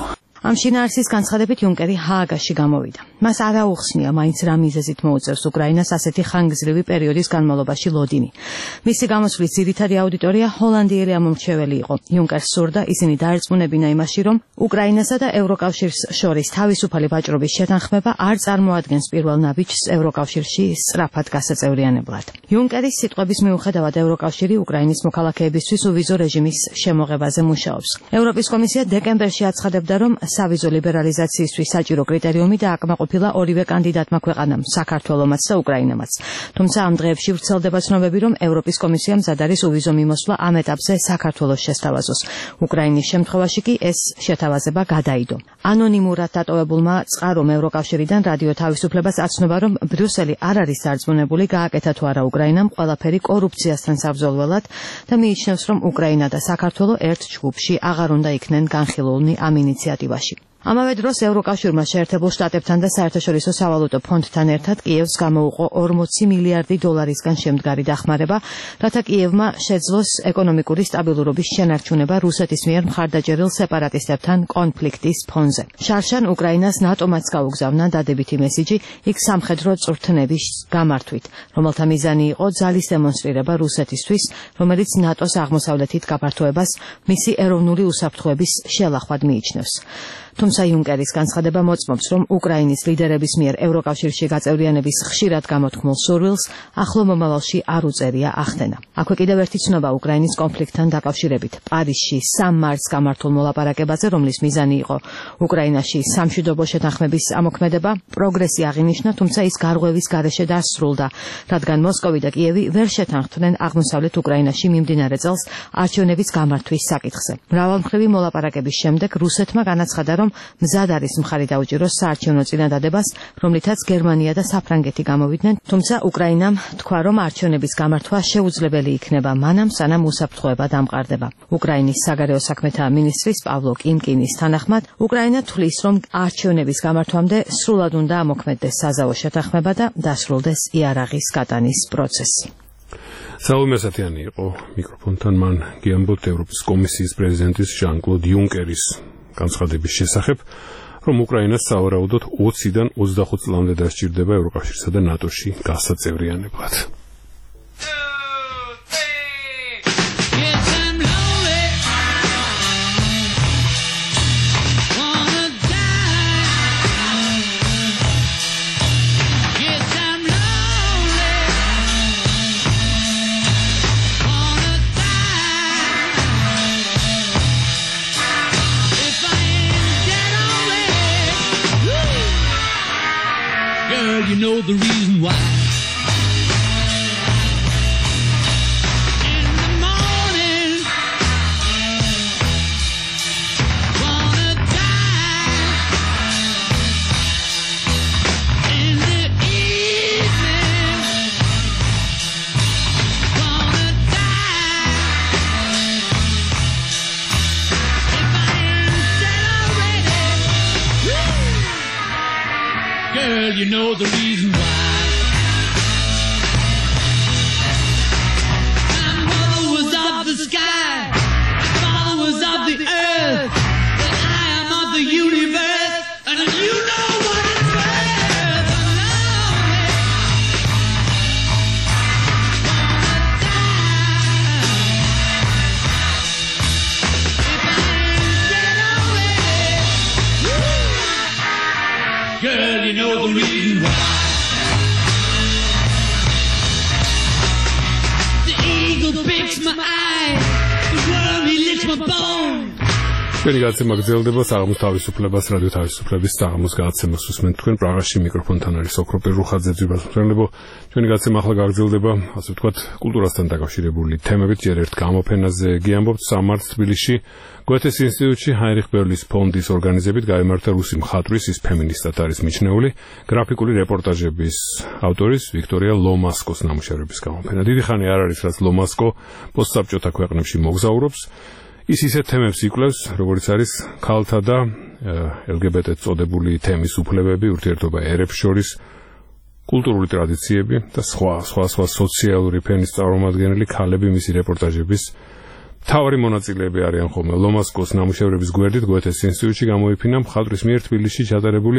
ამ შინაარსის განცხადებით იუნკერი ჰააგაში გამოვიდა. მას არ აუხსნია მაინც რა მიზეზით მოუწევს უკრაინას ასეთი ხანგრძლივი პერიოდის განმავლობაში ლოდინი. მისი გამოსვლის ძირითადი აუდიტორია ჰოლანდიელი ამომრჩეველი იყო. იუნკერს სურდა ისინი დაერწმუნებინა იმაში, რომ უკრაინასა და ევროკავშირს შორის თავისუფალი ვაჭრობის შეთანხმება არ წარმოადგენს პირველ ნაბიჯს ევროკავშირში სწრაფად გასაწევრიანებლად. იუნკერის სიტყვების მიუხედავად ევროკავშირი უკრაინის მოქალაქეებისთვის უვიზო რეჟიმის შემოღებაზე მუშაობს. ევროპის კომისია დეკემბერში აცხადებდა, რომ სავიზო ლიბერალიზაციისთვის საჭირო კრიტერიუმი დააკმაყოფილა ორივე კანდიდატმა ქვეყანამ, საქართველომაც და უკრაინამაც. თუმცა ამ დღეებში ვრცელდება ცნობები, რომ ევროპის კომისია მზად არის უვიზო მიმოსვლა ამ ეტაპზე საქართველოს შესთავაზოს. უკრაინის შემთხვევაში კი ეს შეთავაზება გადაიდო. ანონიმურად დატოვებულმა წყარომ ევროკავშირიდან რადიო თავისუფლებას აცნობა, რომ ბრიუსელი არ არის დარწმუნებული გააკეთა თუ არა უკრაინამ ყველაფერი კორუფციასთან საბრძოლველად და მიიჩნევს, რომ უკრაინა და საქართველო ერთ ჯგუფში აღარ უნდა იქნენ განხილულნი ამ ინიციატივაში. ამავე დროს ევროკავშირმა შეერთებულ შტატებთან და საერთაშორისო სავალუტო ფონდთან ერთად კიევს გამოუყო 40 მილიარდი დოლარისგან შემდგარი დახმარება, რათა კიევმა შეძლოს ეკონომიკური სტაბილურობის შენარჩუნება რუსეთის მიერ მხარდაჭერილ სეპარატისტებთან კონფლიქტის ფონზე. შარშან უკრაინას ნატომაც გაუგზავნა დადებითი მესიჯი იქ სამხედრო წვრთნების გამართვით, რომელთა მიზანი იყო ძალის დემონსტრირება რუსეთისთვის, რომელიც ნატოს აღმოსავლეთით გაფართოებას მისი ეროვნული უსაფრთხოების შელახვად მიიჩნევს. თუმცა იუნკერის განცხადება მოწმობს, რომ უკრაინის ლიდერების მიერ ევროკავშირში გაწევრიანების ხშირად გამოთქმულ სურვილს ახლო მომავალში არ უწერია ახდენა. აქვე კიდევ ერთი ცნობა უკრაინის კონფლიქტთან დაკავშირებით. პარიზში 3 მარტს გამართულ მოლაპარაკებაზე, რომლის მიზანი იყო უკრაინაში სამშვიდობო შეთანხმების ამოქმედება, პროგრესი აღინიშნა, თუმცა ის გარღვევის გარეშე დასრულდა, რადგან მოსკოვი და კიევი ვერ შეთანხმდნენ აღმოსავლეთ უკრაინაში მიმდინარე წელს არჩევნების გამართვის საკითხზე. მრავალმხრივი მოლაპარაკების შემდეგ რუსეთმა განაცხადა, რომ მზად არის მხარი დაუჭიროს საარჩევნო წინადადებას, რომლითაც გერმანია და საფრანგეთი გამოვიდნენ, თუმცა უკრაინამ თქვა, რომ არჩევნების გამართვა შეუძლებელი იქნება მანამ, სანამ უსაფრთხოება დამყარდება. უკრაინის საგარეო საქმეთა მინისტრის პავლო კიმკინის თანახმად, უკრაინა თვლის, რომ არჩევნების გამართვამდე სრულად უნდა ამოქმედდეს საზავო შეთანხმება და დასრულდეს იარაღის გატანის პროცესი. საუბრობთ ასათიანი იყო მიკროფონთან მან გიამბობთ ევროპის კომისიის პრეზიდენტის ჟან-კლოდ იუნკერის განცხადების შესახებ, რომ უკრაინას სავარაუდოდ 20-დან 25 წლამდე დასჭირდება ევროკავშირსა და ნატოში გასაწევრიანებლად. You know the reason why. In the morning, wanna die. In the evening, wanna die. If I ain't dead already, girl, you know the reason why. My mother was of the sky, my father was of the earth, but I am of the universe, and you know what it's worth. I'm lonely, wanna die. If I ain't dead already, girl, you know the reason why. The eagle picks my eye, the worm he licks my bone. თქვენი გაცემა გრძელდება საღამოს თავისუფლებას რადიო თავისუფლების საღამოს გაცემას უსმენთ თქვენ პრაღაში მიკროფონთან არის ოქროპე რუხაძე ძვირფასმხელებო თქვენი გაცემა ახლა გაგრძელდება ასე ვთქვათ კულტურასთან დაკავშირებული თემებით ჯერ ერთ გამოფენაზე გიამბობთ 3 მარტს თბილისში გოეთეს ინსტიტუტში ჰაინრიხ ბერლის ფონდის ორგანიზებით გაიმართა რუსი მხატვრის ის ფემინისტად არის მიჩნეული გრაფიკული რეპორტაჟების ავტორის ვიქტორია ლომასკოს ნამუშევრების გამოფენა დიდი ხანი არ არის რაც ლომასკო პოსტსაბჭოთა ქვეყნებში მოგზაურობს ის ისეთ თემებს იკვლევს, როგორც არის ქალთა და LGBT წოდებული თემის უფლებები, ურთიერთობა ერებს შორის, კულტურული ტრადიციები და სხვა სოციალური ფენის წარმომადგენელი ქალები მისი რეპორტაჟების თავარი მონაწილეები არიან ხოლმე ლომასკოს ნამუშევრების გვერდით გოეთეს ინსტიტუტში გამოიფინა მხატვრის მიერ თბილისში ჩატარებული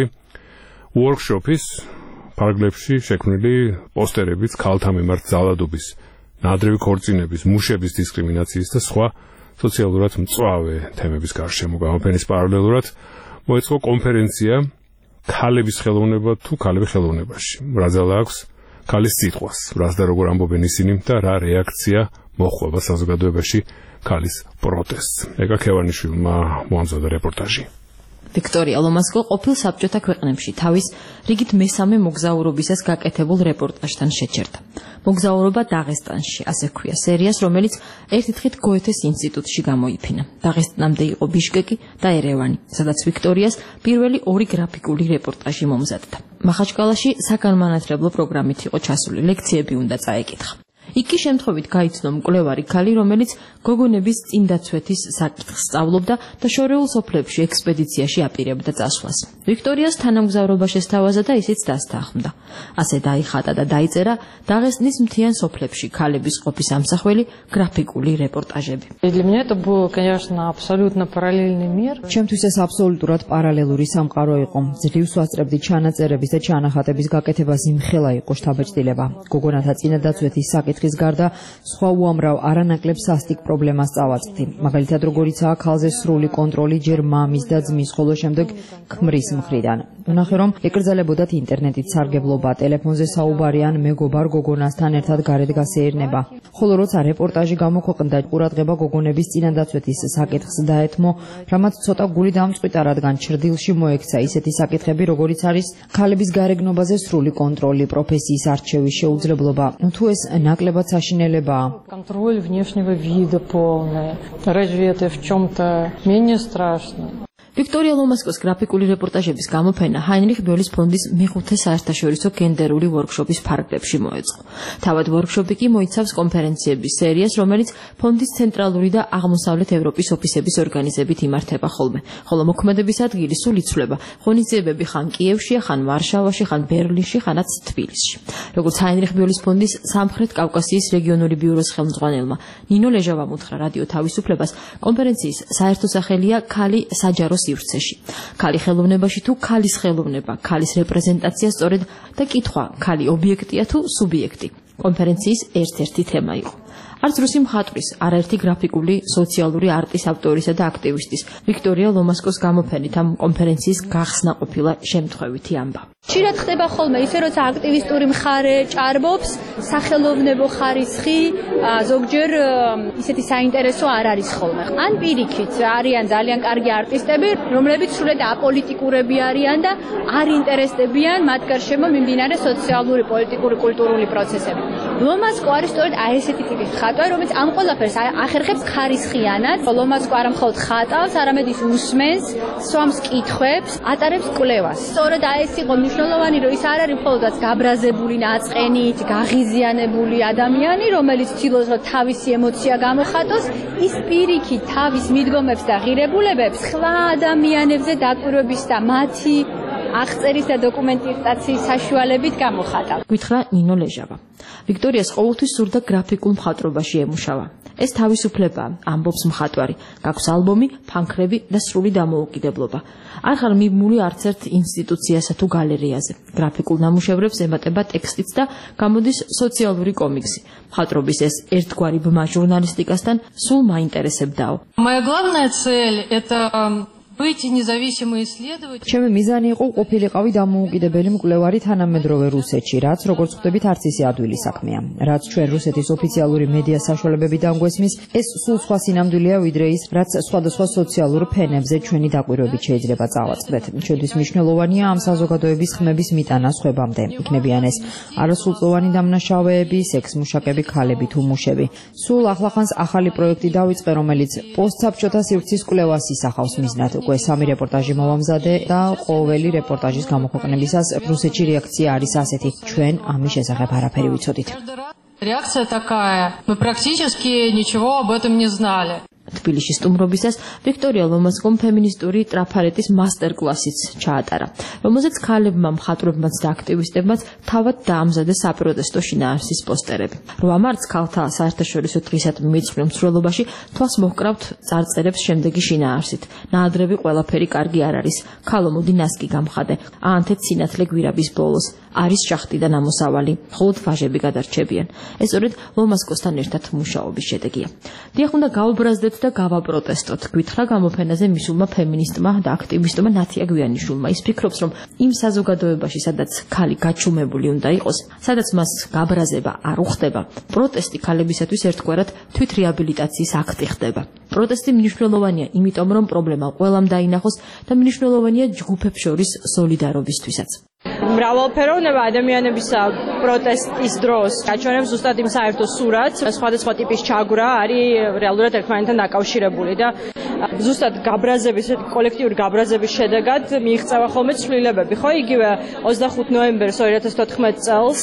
ვორქშოპის ფარგლებში შექმნილი პოსტერებიც ქალთა მიმართ ძალადობის, ნადრევი ქორწინების, მუშების დისკრიმინაციის და სხვა სოციალურად მწვავე თემების გარშემო. გამოფენის პარალელურად მოეწყო კონფერენცია ქალების ხელოვნება თუ ქალები ხელოვნებაში. რა ძალა აქვს ქალის სიტყვას, რას და როგორ ამბობენ ისინი და რა რეაქცია მოხვება საზოგადოებაში ქალის პროტესტს. ეკა ქევანიშვილმა მოამზადა რეპორტაჟი. ვიქტორია ლომასკო ყოფილ საბჭოთა ქვეყნებში თავის რიგით მესამე მოგზაურობისას გაკეთებულ რეპორტაჟთან შეჩერდა. მოგზაურობა დაღესტანში, ასე ქვია სერიას, რომელიც ერთი დღით გოეთეს ინსტიტუტში გამოიფინა. დაღესტნამდე იყო ბიშკეკი და ერევანი, სადაც ვიქტორიას პირველი ორი გრაფიკული რეპორტაჟი მომზადდა. მახაჩკალაში საგანმანათლებლო პროგრამით იყო ჩასული, ლექციები უნდა წაეკითხა. იქ კი შემთხვევით გაიცნო მკვლევარი ქალი, რომელიც გოგონების წინდაცვეთის საკითხს სწავლობდა და შორეულ სოფლებში ექსპედიციაში აპირებდა წასვლას. ვიქტორიას თანამგზავრობა შესთავაზა და ისიც დასთანხმდა. ასე დაიხატა და დაიწერა დაღესტნის მთიან სოფლებში ქალების ყოფის ამსახველი გრაფიკული რეპორტაჟები. Для меня это был, конечно, абсолютно параллельный мир. ჩემთვის ეს აბსოლუტურად პარალელური სამყარო იყო. ძლივს ვასწრებდი ჩანაწერების და ჩანახატების გაკეთებას იმხელა იყო შთაბეჭდილება. გოგონათა წინადაცვეთის საკითხის გარდა სხვა უამრავ არანაკლებ სასტიკ პრობლემას წავაწყდი. მაგალითად, როგორიცაა ქალზე სრული კონტროლი ჯერ მამის და ძმის, ხოლო შემდეგ ქმრის მხრიდან. ვნახე, რომ ეკრძალებოდათ ინტერნეტით სარგებლობა, ტელეფონზე საუბარი ან მეგობარ გოგონასთან ერთად გარეთ გასეირნება. ხოლო როცა რეპორტაჟი გამოქვეყნდა, ყურადღება გოგონების წინადაცვეთის საკითხს დაეთმო, რამაც ცოტა გული დამწყვიტა, რადგან ჩრდილში მოექცა ისეთი საკითხები, როგორიც არის ქალების გარეგნობაზე სრული კონტროლი, პროფესიის არჩევის შეუძლებლობა. თუ ეს ნაკლებად საშინელებაა. Контроль внешнего вида полный. Разве это в чем-то менее страшно? ვიქტორია ლომასკოს გრაფიკული რეპორტაჟების გამოფენა ჰაინრიხ ბიოლის ფონდის მეხუთე საერთაშორისო გენდერული ვორქშოპის ფარგლებში მოეწყო. თავად ვორქშოპი კი მოიცავს კონფერენციების სერიას, რომელიც ფონდის ცენტრალური და აღმოსავლეთ ევროპის ოფისების ორგანიზებით იმართება ხოლმე. ხოლო მოქმედების ადგილი სულ იცვლება. ღონისძიებები ხან კიევშია, ხან ვარშავაში, ხან ბერლინში, ხანაც თბილისში. როგორც ჰაინრიხ ბიოლის ფონდის სამხრეთ კავკასიის რეგიონული ბიუროს ხელმძღვანელმა ნინო ლეჟავამ უთხრა რადიო თავისუფლებას, კონფერენციის საერთო სახელია ქალი საჯარო სივრცეში. ქალი ხელოვნებაში თუ ქალის ხელოვნება, ქალის რეპრეზენტაცია სწორედ და კითხვა, ქალი ობიექტია თუ სუბიექტი. კონფერენციის ერთ-ერთი თემა იყო. არც რუსი მხატვრის, არაერთი გრაფიკული, სოციალური არტის ავტორისა და აქტივისტის ვიქტორია ლომასკოს გამოფენით ამ კონფერენციის გახსნა ყოფილა შემთხვევითი ამბავი. ხშირად ხდება ხოლმე ისე, როცა აქტივისტური მხარე ჭარბობს, სახელოვნებო ხარისხი ზოგჯერ ისეთი საინტერესო არ არის ხოლმე. ან პირიქით არიან ძალიან კარგი არტისტები, რომლებიც სრულად აპოლიტიკურები არიან და არ ინტერესდებიან მათ გარშემო მიმდინარე სოციალური, პოლიტიკური, კულტურული პროცესები. ლომასკო არის სწორედ აი ესეთი ტიპის მხატვარი, რომელიც ამ ყველაფერს ახერხებს ხარისხიანად. ლომასკო არა მხოლოდ ხატავს, არამედ ის უსმენს, სვამს კითხვებს, ატარებს კვლევას. სწორედ აი ეს იყო მნიშვნელოვანი, რომ ის არ არის მხოლოდაც გაბრაზებული ნაწყენით, გაღიზიანებული ადამიანი, რომელიც ცდილობს, რომ თავისი ემოცია გამოხატოს, ის პირიქით თავის მიდგომებს და ღირებულებებს სხვა ადამიანებზე დაკვირვების და მათი აღწერის და დოკუმენტაციის საშუალებით გამოხატავს. გითხრა ნინო ლეჟავა. ვიქტორიას ყოველთვის სურდა გრაფიკულ მხატვრობაში ემუშავა. ეს თავისუფლება, ამბობს მხატვარი, გაქვს ალბომი, ფანქრები და სრული დამოუკიდებლობა. არ ხარ მიბმული არც ერთ ინსტიტუციასა თუ გალერეაზე. გრაფიკულ ნამუშევრებს ემატება ტექსტიც და გამოდის სოციალური კომიქსი. მხატვრობის ეს ერთგვარი ბმა ჟურნალისტიკასთან სულ მაინტერესებდაო. Моя главная цель – это быть независимым исследователем. ჩემი მიზანი იყო ყოფილიყავი დამოუკიდებელი მკვლევარი თანამედროვე რუსეთში, რაც როგორც ხვდებით არც ისე ადვილი საქმეა. რაც ჩვენ რუსეთის ოფიციალური მედია საშუალებებიდან გვესმის, ეს სულ სხვა სინამდვილეა, ვიდრე ის, რაც სხვადასხვა სოციალურ ფენებზე ჩვენი დაკვირვებით შეიძლება წავაწყდეთ. ჩვენთვის მნიშვნელოვანია ამ საზოგადოების ხმების მიტანა სხვებამდე. იქნებიან ეს არასრულწლოვანი დამნაშავეები, სექს-მუშაკები, ქალები თუ მუშები. სულ ახლახანს ახალი პროექტი დავიწყე, რომელიც პოსტსაბჭოთა სივრცის კვლევას ისახავს მიზნად. უკვე 3 რეპორტაჟი მოვამზადე და ყოველი რეპორტაჟის გამოქვეყნებისას რუსეთში რეაქცია არის ასეთი. ჩვენ ამის შესახებ არაფერი ვიცოდით. Реакция такая. Мы практически ничего об этом не знали. თბილისში სტუმრობისას ვიქტორია ლომასკომ ფემინისტური ტრაფარეტის მასტერკლასიც ჩაატარა, რომელზეც ქალებმა, მხატვრებმაც და აქტივისტებმაც თავად დაამზადეს საპროტესტო შინაარსის პოსტერები. 8 მარტს ქალთა საერთაშორისო დღისადმი მიძღვნილ მსვლელობაში თვალს მოჰკრავთ წარწერებს შემდეგი შინაარსით: ნაადრევი ყველაფერი კარგი არ არის, ქალო მოდი ნასკი გამხადე, აანთეთ სინათლე გვირაბის ბოლოს, არის შახტი და ნამოსავალი, მხოლოდ ვაჟები გადარჩებიან. ეს სწორედ ლომასკოსთან ერთად მუშაობის შედეგია. დიახ, უნდა გავუბრაზდეთ და გავაპროტესტოთ, გვითხრა გამოფენაზე მისულმა ფემინისტმა და აქტივისტმა ნათია გვიანიშვილმა. ის ფიქრობს, რომ იმ საზოგადოებაში, სადაც ქალი გაჩუმებული უნდა იყოს, სადაც მას გაბრაზება არ უხდება, პროტესტი ქალებისათვის ერთგვარად თვითრეაბილიტაციის აქტი ხდება. პროტესტი მნიშვნელოვანია, იმიტომ რომ პრობლემა ყველამ დაინახოს და მნიშვნელოვანია ჯგუფებს შორის სოლიდარობისთვისაც. მრავალფეროვნება ადამიანების პროტესტის დროს გაჩვენებს ზუსტად იმ საერთო სურათს, სხვადასხვა ტიპის ჩაგვრა არის რეალურად ერთმანეთთან დაკავშირებული და ზუსტად გაბრაზების, კოლექტიური გაბრაზების შედეგად მიიღწევა ხოლმე ცვლილებები, ხო? იგივე 25 ნოემბერს 2014 წელს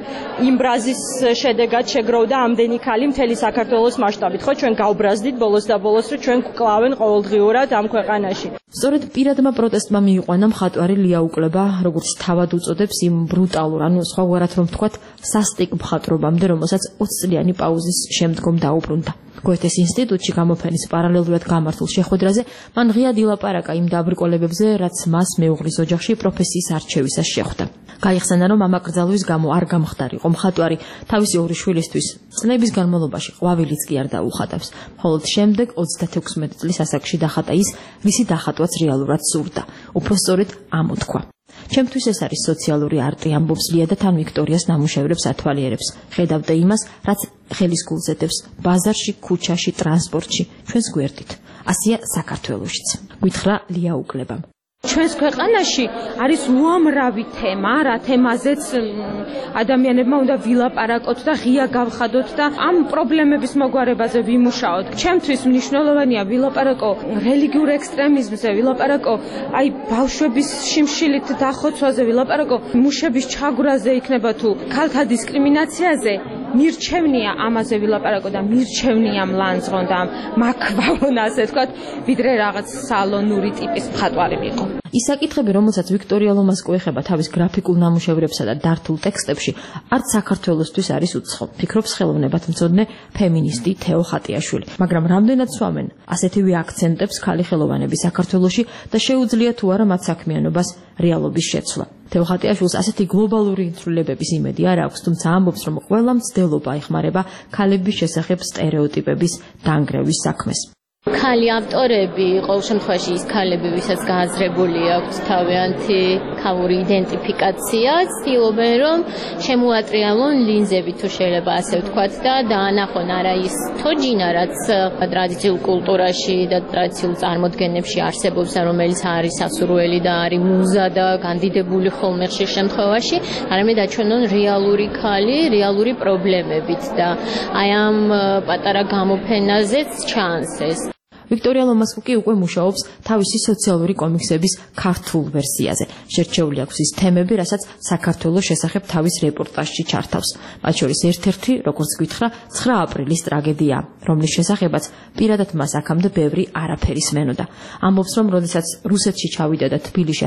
იმ ბრაზის შედეგად შეგროვდა ამდენი ქალი მთელი საქართველოს მასშტაბით, ხო? ჩვენ გავბრაზდით ბოლოს და ბოლოს, რომ ჩვენ გვკლავენ ყოველდღიურად ამ ქვეყანაში. სწორედ პირადმა პროტესტმა მიიყვანა მხატვარი ლია უკლება, როგორც თავად უწოდებს იმ ბრუტალურ, ანუ სხვაგვარად რომ ვთქვათ, სასტიკ მხატვრობამდე, რომელსაც 20 წლიანი პაუზის შემდგომ დაუბრუნდა. გოეთეს ინსტიტუტში გამოფენის პარალელურად გამართულ შეხვედრაზე მან ღიად ილაპარაკა იმ დაბრკოლებებზე, რაც მას მეუღლის ოჯახში პროფესიის არჩევისას შეხვდა. გაიხსენა, რომ ამ აკრძალვის გამო არ გამხდარიყო მხატვარი თავისი ორი შვილისთვის წლების განმავლობაში ყვავილიც კი არ დაუხატავს. მხოლოდ შემდეგ 36 წლის ასაკში დახატა ის, ვისი დახატვაც რეალურად სურდა. უფრო სწორედ ამოთქვა. ჩემთვის ეს არის სოციალური არტი, ამბობს ლია და თან ვიქტორიას ნამუშევრებს ათვალიერებს. ხედავდა იმას, რაც ხელის გულს ედებს ბაზარში, ქუჩაში, ტრანსპორტში, ჩვენს გვერდით. ასია საქართველოშიც. გითხრა ლია უკლებამ. ჩვენს ქვეყანაში არის უამრავი თემა, რა თემაზეც ადამიანებმა უნდა ვილაპარაკოთ და ღია გავხადოთ და ამ პრობლემების მოგვარებაზე ვიმუშაოთ. ჩემთვის მნიშვნელოვანია ვილაპარაკო რელიგიურ ექსტრემიზმზე, ვილაპარაკო აი ბავშვების შიმშილით დახოცვაზე, ვილაპარაკო მუშების ჩაგვრაზე იქნება თუ ქალთა დისკრიმინაციაზე. მირჩევნია ამაზე ვილაპარაკო და მირჩევნია მლანძღონ და მაქვავონ, ასე ვთქვათ, ვიდრე რაღაც სალონური ტიპის მხატვარი ვიყო. ის საკითხები, რომელსაც ვიქტორია ლომასკო ეხება თავის გრაფიკულ ნამუშევრებსა და დართულ ტექსტებში, არც საქართველოსთვის არის უცხო. ფიქრობს ხელოვნებათმცოდნე ფემინისტი თეო ხატიაშვილი. მაგრამ რამდენად სვამენ ასეთივე აქცენტებს ქალი ხელოვანები საქართველოში და შეუძლია თუ არა მათ საქმიანობას რეალობის შეცვლა. თეო ხატიაშვილს ასეთი გლობალური ცვლილებების იმედი არ აქვს, თუმცა ამბობს, რომ ყველა მცდელობა ეხმარება ქალების შესახებ სტერეოტიპების დანგრევის საქმეს. ქალი ავტორები, ყოველ შემთხვევაში ის ქალები, ვისაც გააზრებული აქვს თავიანთი ქალური იდენტიფიკაცია, ცდილობენ რომ შემოატრიალონ ლინზები, თუ შეიძლება ასე ვთქვათ, და დაანახონ არა ის თოჯინა, რაც ტრადიციულ კულტურაში და ტრადიციულ წარმოდგენებში არსებობს, რომელიც არის სასურველი და არის მუზა და განდიდებული ხოლმე ხშირ შემთხვევაში, არამედ აჩვენონ რეალური ქალი, რეალური პრობლემებით და აი ამ პატარა გამოფენაზეც ჩანს ეს. ვიქტორია ლომასკო კი უკვე მუშაობს თავისი სოციალური კომიქსების ქართულ ვერსიაზე. შერჩეული აქვს ის თემები, რასაც საქართველოს შესახებ თავის რეპორტაჟში ჩართავს. მათ შორის ერთ-ერთი, როგორც გითხრა, 9 აპრილის ტრაგედია, რომლის შესახებაც პირადად მას აქამდე ბევრი არაფერი სმენოდა. ამბობს, რომ როდესაც რუსეთში ჩავიდა და თბილისში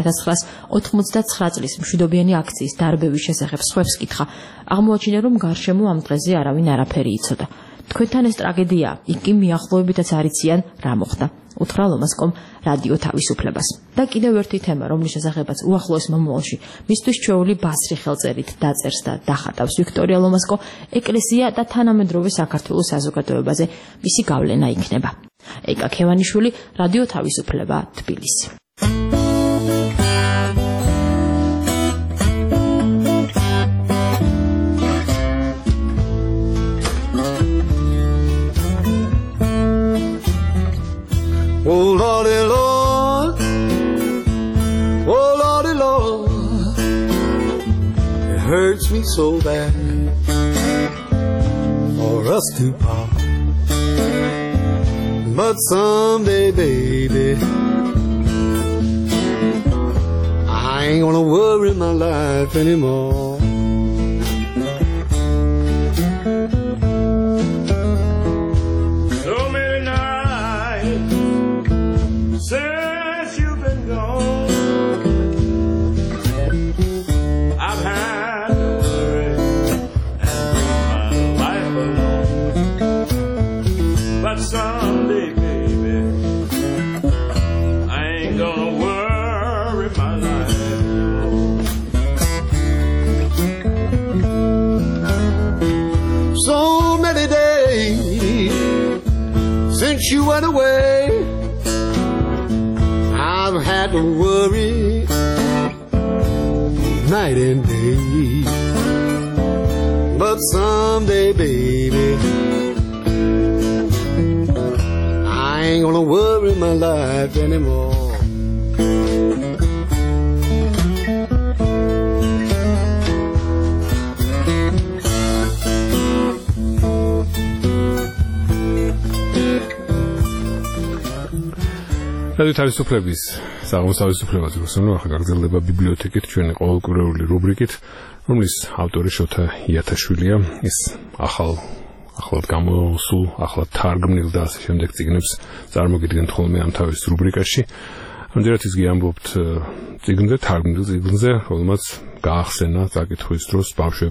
1989 წლის მშვიდობიანი აქციის დარბევის შესახებ სხვებს კითხა, აღმოაჩინა, რომ გარშემო ამ დღეზე არავინ არაფერი იცოდა. თქვენთან ეს ტრაგედია, იქ კი მიახლოებითაც არ იციან რა მოხდა. უთხრა ლომასკომ რადიო თავისუფლებას. და კიდევ ერთი თემა, რომლის შესახებაც უახლოეს მომავალში მისთვის ჩვეული ბასრი ხელწერით დაწერს და დახატავს ვიქტორია ლომასკო, ეკლესია და თანამედროვე საქართველოს საზოგადოებაზე მისი გავლენა იქნება. ეკა ქევანიშვილი, რადიო თავისუფლება, თბილისი. Oh Lordy Lord, oh Lordy Lord, it hurts me so bad for us to part. But someday, baby, I ain't gonna worry my life anymore. So many nights many days since you went away. I've had to worry night and day. But someday, baby, I ain't gonna worry my life anymore. რადიო თავისუფლების საღამოს თავისუფლებაზე გასულო ახლა გაგრძელდება ბიბლიოთეკით ჩვენი ყოველკვირეული რუბრიკით, რომლის ავტორი შოთა იათაშვილია. ის ახლად გამოსულ, ახლად თარგმნილ და ასე შემდეგ წიგნებს წარმოგიდგენთ ხოლმე ამ თავის რუბრიკაში. ამჯერად ის გიამბობთ წიგნზე, თარგმნილ წიგნზე, რომელმაც გაახსენა წაკითხვის დროს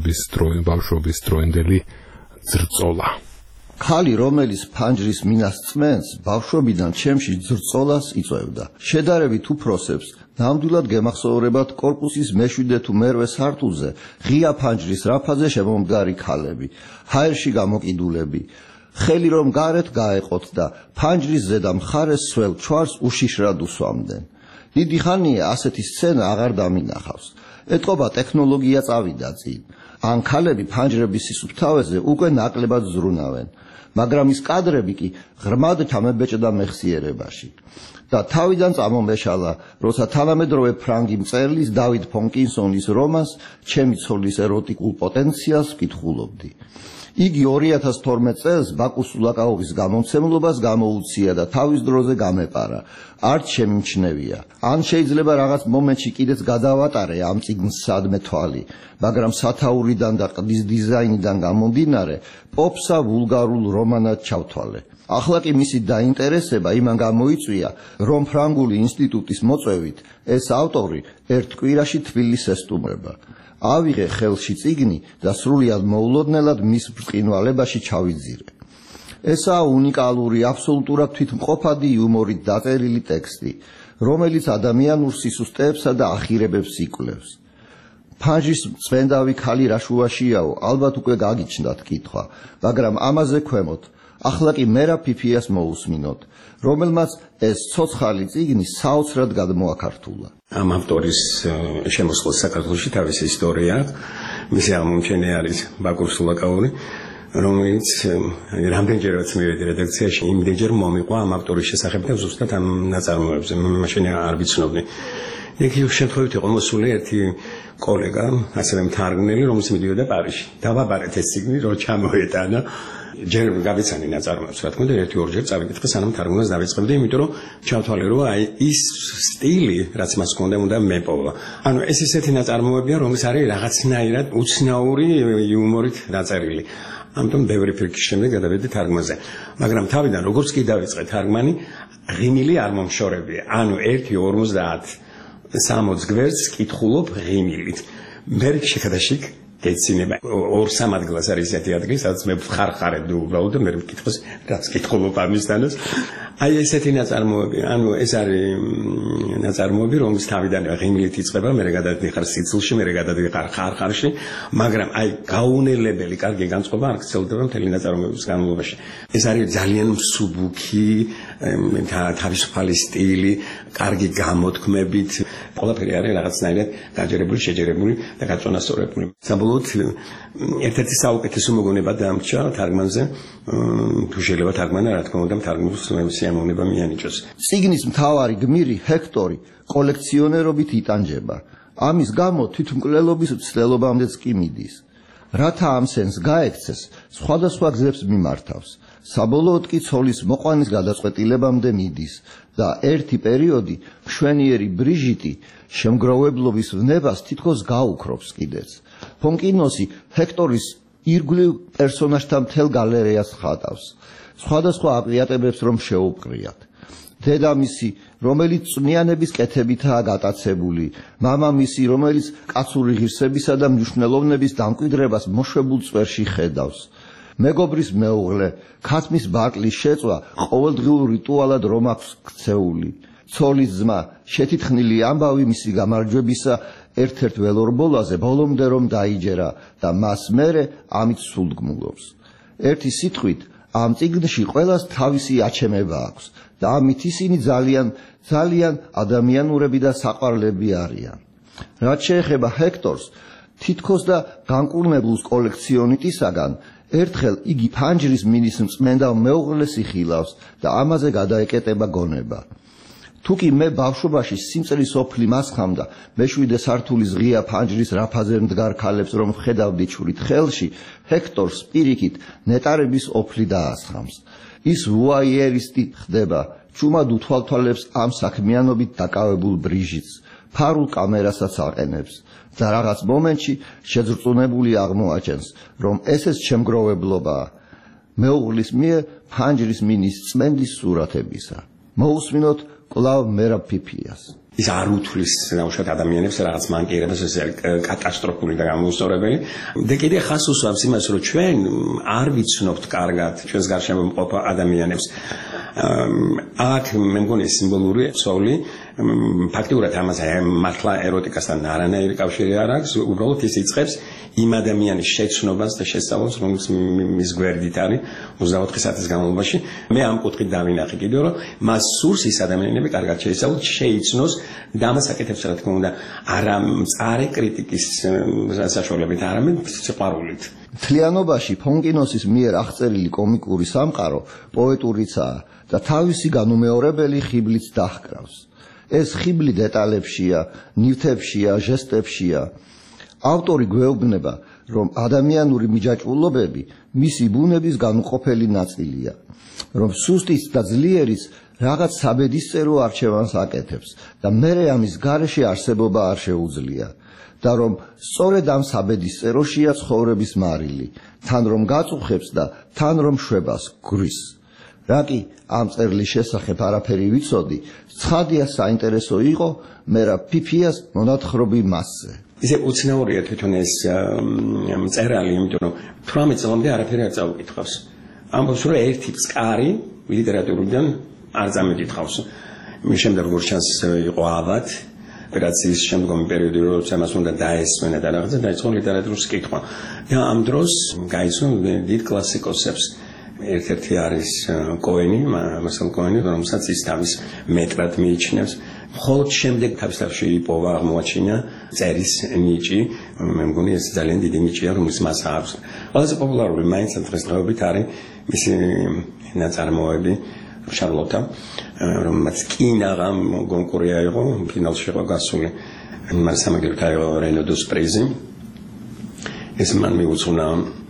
ბავშვობის დროინდელი ძრწოლა. ქალი, რომელიც ფანჯრის მინას წმენს, ბავშვობიდან ჩემში ძრწოლას იწვევდა. შედარებით უფროსებს ნამდვილად გემახსოვრებათ კორპუსის მე-7 თუ მე-8 სართულზე ღია ფანჯრის რაფაზე შემომდგარი ქალები, ჰაერში გამოკიდულები, ხელი რომ გარეთ გაეყოთ და ფანჯრის ზედა მხარეს სველ ჩვარს უშიშრად უსვამდნენ. დიდი ხანია ასეთი სცენა აღარ დამინახავს. ეტყობა ტექნოლოგია წავიდა წინ. ან ქალები ფანჯრების სისუფთავეზე უკვე ნაკლებად ზრუნავენ. მაგრამ ის კადრები კი ღრმად ჩამებეჭდა მეხსიერებაში და თავიდან წამომეშალა, როცა თანამედროვე ფრანგი მწერლის დავიდ ფონკინსონის რომანს ჩემი ცოლის ეროტიკულ პოტენციალს ვკითხულობდი. იგი 2012 წელს ბაკუს სულაკაოვის გამომცემლობას გამოუცია და თავის დროზე გამეპარა. არც შემიმჩნევია. ან შეიძლება რაღაც მომენტში კიდეც გადავატარე ამ წიგნს სადმე თვალი, მაგრამ სათაურიდან და ყდის დიზაინიდან გამომდინარე, პოპსა ვულგარულ რომანად ჩავთვალე. ახლა კი მისი დაინტერესება იმან გამოიწვია, რომ ფრანგული ინსტიტუტის მოწვევით ეს ავტორი ერთ კვირაში თბილისს ესტუმრება. ავიღე ხელში წიგნი და სრულიად მოულოდნელად მის ბრწყინვალებაში ჩავიძირე. ესაა უნიკალური, აბსოლუტურად თვითმყოფადი იუმორით დაწერილი ტექსტი, რომელიც ადამიანურ სისუსტეებსა და ახირებებს იკვლევს. ფანჯრის წვენდავი ქალი რა შუაშიაო, ალბათ უკვე გაგიჩნდათ კითხვა, მაგრამ ამაზე ქვემოთ, ახლა კი მერა ფიფიას მოусმინოთ, რომელმაც ეს ცოცხალი წიგნი საოცრად გადმოაქართულა. ამ ავტორის შემოსვლა საქართველოში თავისი ისტორია, მისი აღმოჩენა არის ბაკურ სულაკაური, რომელიც რამდენჯერაც მივედი რედაქციაში, იმდენჯერ მომიყვა ამ ავტორის შესახებ და ზუსტად ამ ნაწარმოებზე, მაშინ არ ვიცნობდი. იქ შემთხვევით იყო მოსული ერთი კოლეგა, ასევე მთარგმნელი, რომელიც მიდიოდა პარიზში. დავაბარეთ ეს წიგნი, რომ ჩამოეტანა. ჯერ გავიცანი ნაწარმოებს, რა თქმა უნდა, ერთი-ორჯერ წავიკითხე, სანამ თარგმნას დავიწყებდი, იმიტომ რომ ჩავთვალე, რომ აი ის სტილი, რაც მას ჰქონდა, უნდა მეპოვა. ანუ ეს ესეთი ნაწარმოებია, რომელიც არის რაღაცნაირად უცნაური იუმორით დაწერილი. ამიტომ ბევრი ფიქრის შემდეგ გადავედი თარგმანზე. მაგრამ თავიდან როგორც კი დავიწყე თარგმანი, ღიმილი არ მომშორებია. ანუ 1:50 გვერდს კითხულობ ღიმილით. მე შეხადაშიქ ეცინება 2-3 ადგილას არის ესეთი ადგილი, სადაც მე ვხარხარებდი უბრალოდ და მე მკითხოს რაც კითხულობ ამისთანაც. აი ესეთი ნაწარმოები, ანუ ეს არის ნაწარმოები, რომლის თავიდან ღიმილით იწყება, მე გადადიხარ სიცილში, მე გადადიხარ ხარხარში, მაგრამ აი გაუნელებელი კარგი განწყობა არ გრძელდება მთელი ნაწარმოების განმავლობაში. ეს არის ძალიან მსუბუქი, თავისუფალი სტილი, კარგი გამოთქმებით, ყველაფერი არის რაღაცნაირად გაჯერებული, შეჯერებული და გაწონასწორებული. საბოლოოდ ერთ-ერთი საუკეთესო მოგონება დამრჩა თარგმანზე, თუ შეიძლება თარგმანა რა თქმა უნდა თარგმნის სიამოვნება მიანიჭოს. წიგნის მთავარი გმირი ჰექტორი კოლექციონერობით იტანჯება. ამის გამო თვითმკვლელობის ცდილობამდეც კი მიდის. რათა ამ სენს გაექცეს, სხვადასხვა გზებს მიმართავს. საბოლოოდ კი ცოლის მოყვანის გადაწყვეტილებამდე მიდის და ერთი პერიოდი მშვენიერი ბრიჟიტი შემგროვებლობის ვნებას თითქოს გაუქრობს კიდეც. ფონკინოსი ჰექტორის ირგვლივ პერსონაჟთა მთელ გალერეას ხატავს. სხვადასხვა აკვიატებებს რომ შეუპყრიათ. დედამისი, რომელიც წვნიანების კეთებითაა გატაცებული, მამამისი, რომელიც კაცური ღირსებისა და მნიშვნელოვნების დამკვიდრებას მოშვებულ წვერში ხედავს. მეგობრის მეუღლე, ქათმის ბარტლის შეწვა ყოველდღიურ რიტუალად რომ აქვს ქცეული. ცოლის ძმა, შეთითხნილი ამბავი მისი გამარჯვებისა ერთ-ერთ ველორბოლაზე ბოლომდე რომ დაიჯერა და მას მერე ამით სულგმულობს. ერთი სიტყვით, ამ წიგნში ყველას თავისი აჩემება აქვს და ამით ისინი ძალიან ადამიანურები და საყვარლები არიან. რაც შეეხება ჰექტორს, თითქოს და განკურნებულს კოლექციონიტისაგან ერთხელ იგი ფანჯრის მინის წმენდა მეუღლეს იხილავს და ამაზე გადაეკეტება გონება. თუკი მე ბავშვობაში სიმწრის ოფლი მასხამდა მეშვიდე სართულის ღია ფანჯრის რაფაზე მდგარ ქალებს რომ ხედავდი ჩურით ხელში, ჰექტორს პირიქით ნეტარების ოფლი დაასხამს. ის ვუაიერისტი ხდება, ჩუმად უთვალთვალებს ამ საქმიანობით დაკავებულ ბრიჟიც, ფარულ კამერასაც აყენებს და რაღაც მომენტში შეძრწუნებული აღმოაჩენს, რომ ესეც შემგროვებლობაა. მეუღლის მიერ ფანჯრის მინის წმენდის სურათებისა. მოусმინოთ კვლავ მერაბ ფიფიას. ის არ უთვლის ნაუშად ადამიანებს რაღაც მანკიერებას, ეს კატასტროფული და გამოუსწორებელი. და კიდე ხას უსვამს იმას, რომ ჩვენ არ ვიცნობთ კარგად ჩვენს გარშემო მყოფ ადამიანებს. აქ მე მგონი სიმბოლური ცოლი ფაქტიურად ამას მართლა ეროტიკასთან არანაირი კავშირი არ აქვს, უბრალოდ ის იწყებს იმ ადამიანის შეცნობას და შესწავლას, რომელიც მის გვერდით არის 24 საათის განმავლობაში. მე ამ კუთხით დავინახე კიდევ, რომ მას სურს ის ადამიანები კარგად შეისწავლოს, შეიცნოს და ამას აკეთებს, რა თქმა უნდა, არა მწარე კრიტიკის საშუალებით, არამედ სიყვარულით. მთლიანობაში ფონკინოსის მიერ აღწერილი კომიკური სამყარო პოეტურიცაა და თავისი განუმეორებელი ხიბლით დაჰკრავს. ეს ხიბლი დეტალებშია, ნივთებშია, ჟესტებშია. ავტორი გვეუბნება, რომ ადამიანური მიჯაჭვულობები მისი ბუნების განუყოფელი ნაწილია, რომ სუსტიც და ძლიერიც რაღაც საბედისწერო არჩევანს აკეთებს და მერე ამის გარეშე არსებობა არ შეუძლია და რომ სწორედ ამ საბედისწეროშია ცხოვრების მარილი, თან რომ გაწუხებს და თან რომ შვებას გვრის. რა კი ამ წერლის შესახებ არაფერი ვიცოდი, ცხადია საინტერესო იყო მერაბ ფიფიას მონათხრობი მასზე. ისე უცნაურია თვითონ ეს წერალი, იმიტომ რომ 18 წლამდე არაფერი არ წაუკითხავს. ამბობს, რომ ერთი წყარი ლიტერატურიდან არ წამიკითხავს. მის შემდეგ როგორ ჩანს იყო ავად ოპერაციის შემდგომი პერიოდი, როცა მას უნდა დაესმენა და რაღაცა დაიწყო ლიტერატურის კითხვა. და ამ დროს გაიცნო დიდ კლასიკოსებს. ერთ-ერთი არის კოენი, მასალ კოენი, რომელსაც ის თავის მეტრად მიიჩნევს. მხოლოდ შემდეგ თავის თავში იპოვა, აღმოაჩინა წერის ნიჭი. მე მგონი ეს ძალიან დიდი ნიჭია, რომელიც მას აქვს. ყველაზე პოპულარული მაინც დღესდღეობით არის მისი ნაწარმოები შარლოტა, რომელმაც კინაღა კონკურია იყო, ფინალში იყო გასული. მას სამაგიეროდ აიღო რენოდოს პრიზი. ეს მან მიუძღვნა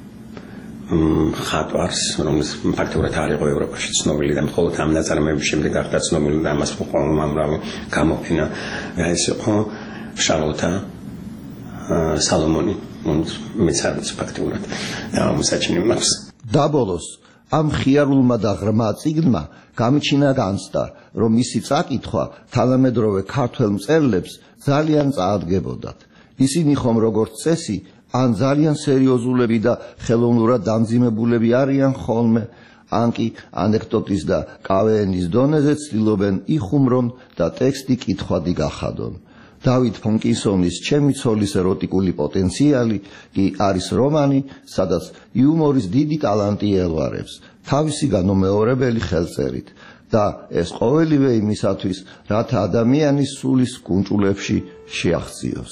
ხატვარს, რომელიც ფაქტობრივად არ იყო ევროპაში ცნობილი და მხოლოდ ამ ნაწარმოების შემდეგ გახდა ცნობილი და ამას უამრავი გამოფენა. ეს იყო შარლოტა სალომონი, რომელიც არის ფაქტობრივად მოსაჩინე მაქვს. დაბოლოს ამ ხიარულმა და ღრმა წიგნმა გამიჩინა განცდა, რომ მისი წაკითხვა თანამედროვე ქართველ მწერლებს ძალიან წაადგებოდათ. ისინი ხომ როგორც წესი ან ძალიან სერიოზულები და ხელოვნურად დამძიმებულები არიან ხოლმე, ან კი ანეკდოტის და კავეენის დონეზე ცდილობენ იხუმრონ და ტექსტი კითხვადი გახადონ. დავით ფონკინსონის ჩემი ცოლის ეროტიკული პოტენციალი კი არის რომანი, სადაც იუმორის დიდი ტალანტი ელვარებს თავისი განუმეორებელი ხელწერით და ეს ყოველივე იმისათვის, რათა ადამიანის სულის კუნჭულებში შეაღწიოს.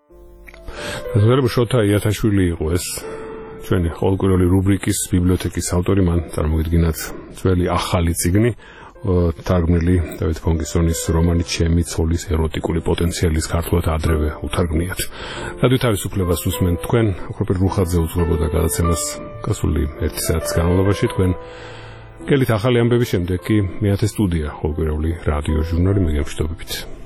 ზოგადად შოთა იათაშვილი იყო ეს ჩვენი ყოველკვირეული რუბრიკის ბიბლიოთეკის ავტორი, მან წარმოგიდგინათ ძველი ახალი წიგნი, თარგმნილი დავით ფონკინსონის რომანი ჩემი ცოლის ეროტიკული პოტენციალის ქართულად ადრევე უთარგმნიათ. რადიო თავისუფლებას უსმენთ თქვენ, ოქროპირ რუხაძე უძღვებოდა გადაცემას გასული 1 საათის განმავლობაში. თქვენ გელით ახალი ამბების შემდეგ კი მეათე სტუდია, ყოველკვირეული რადიო ჟურნალი, მე გემშვიდობებით.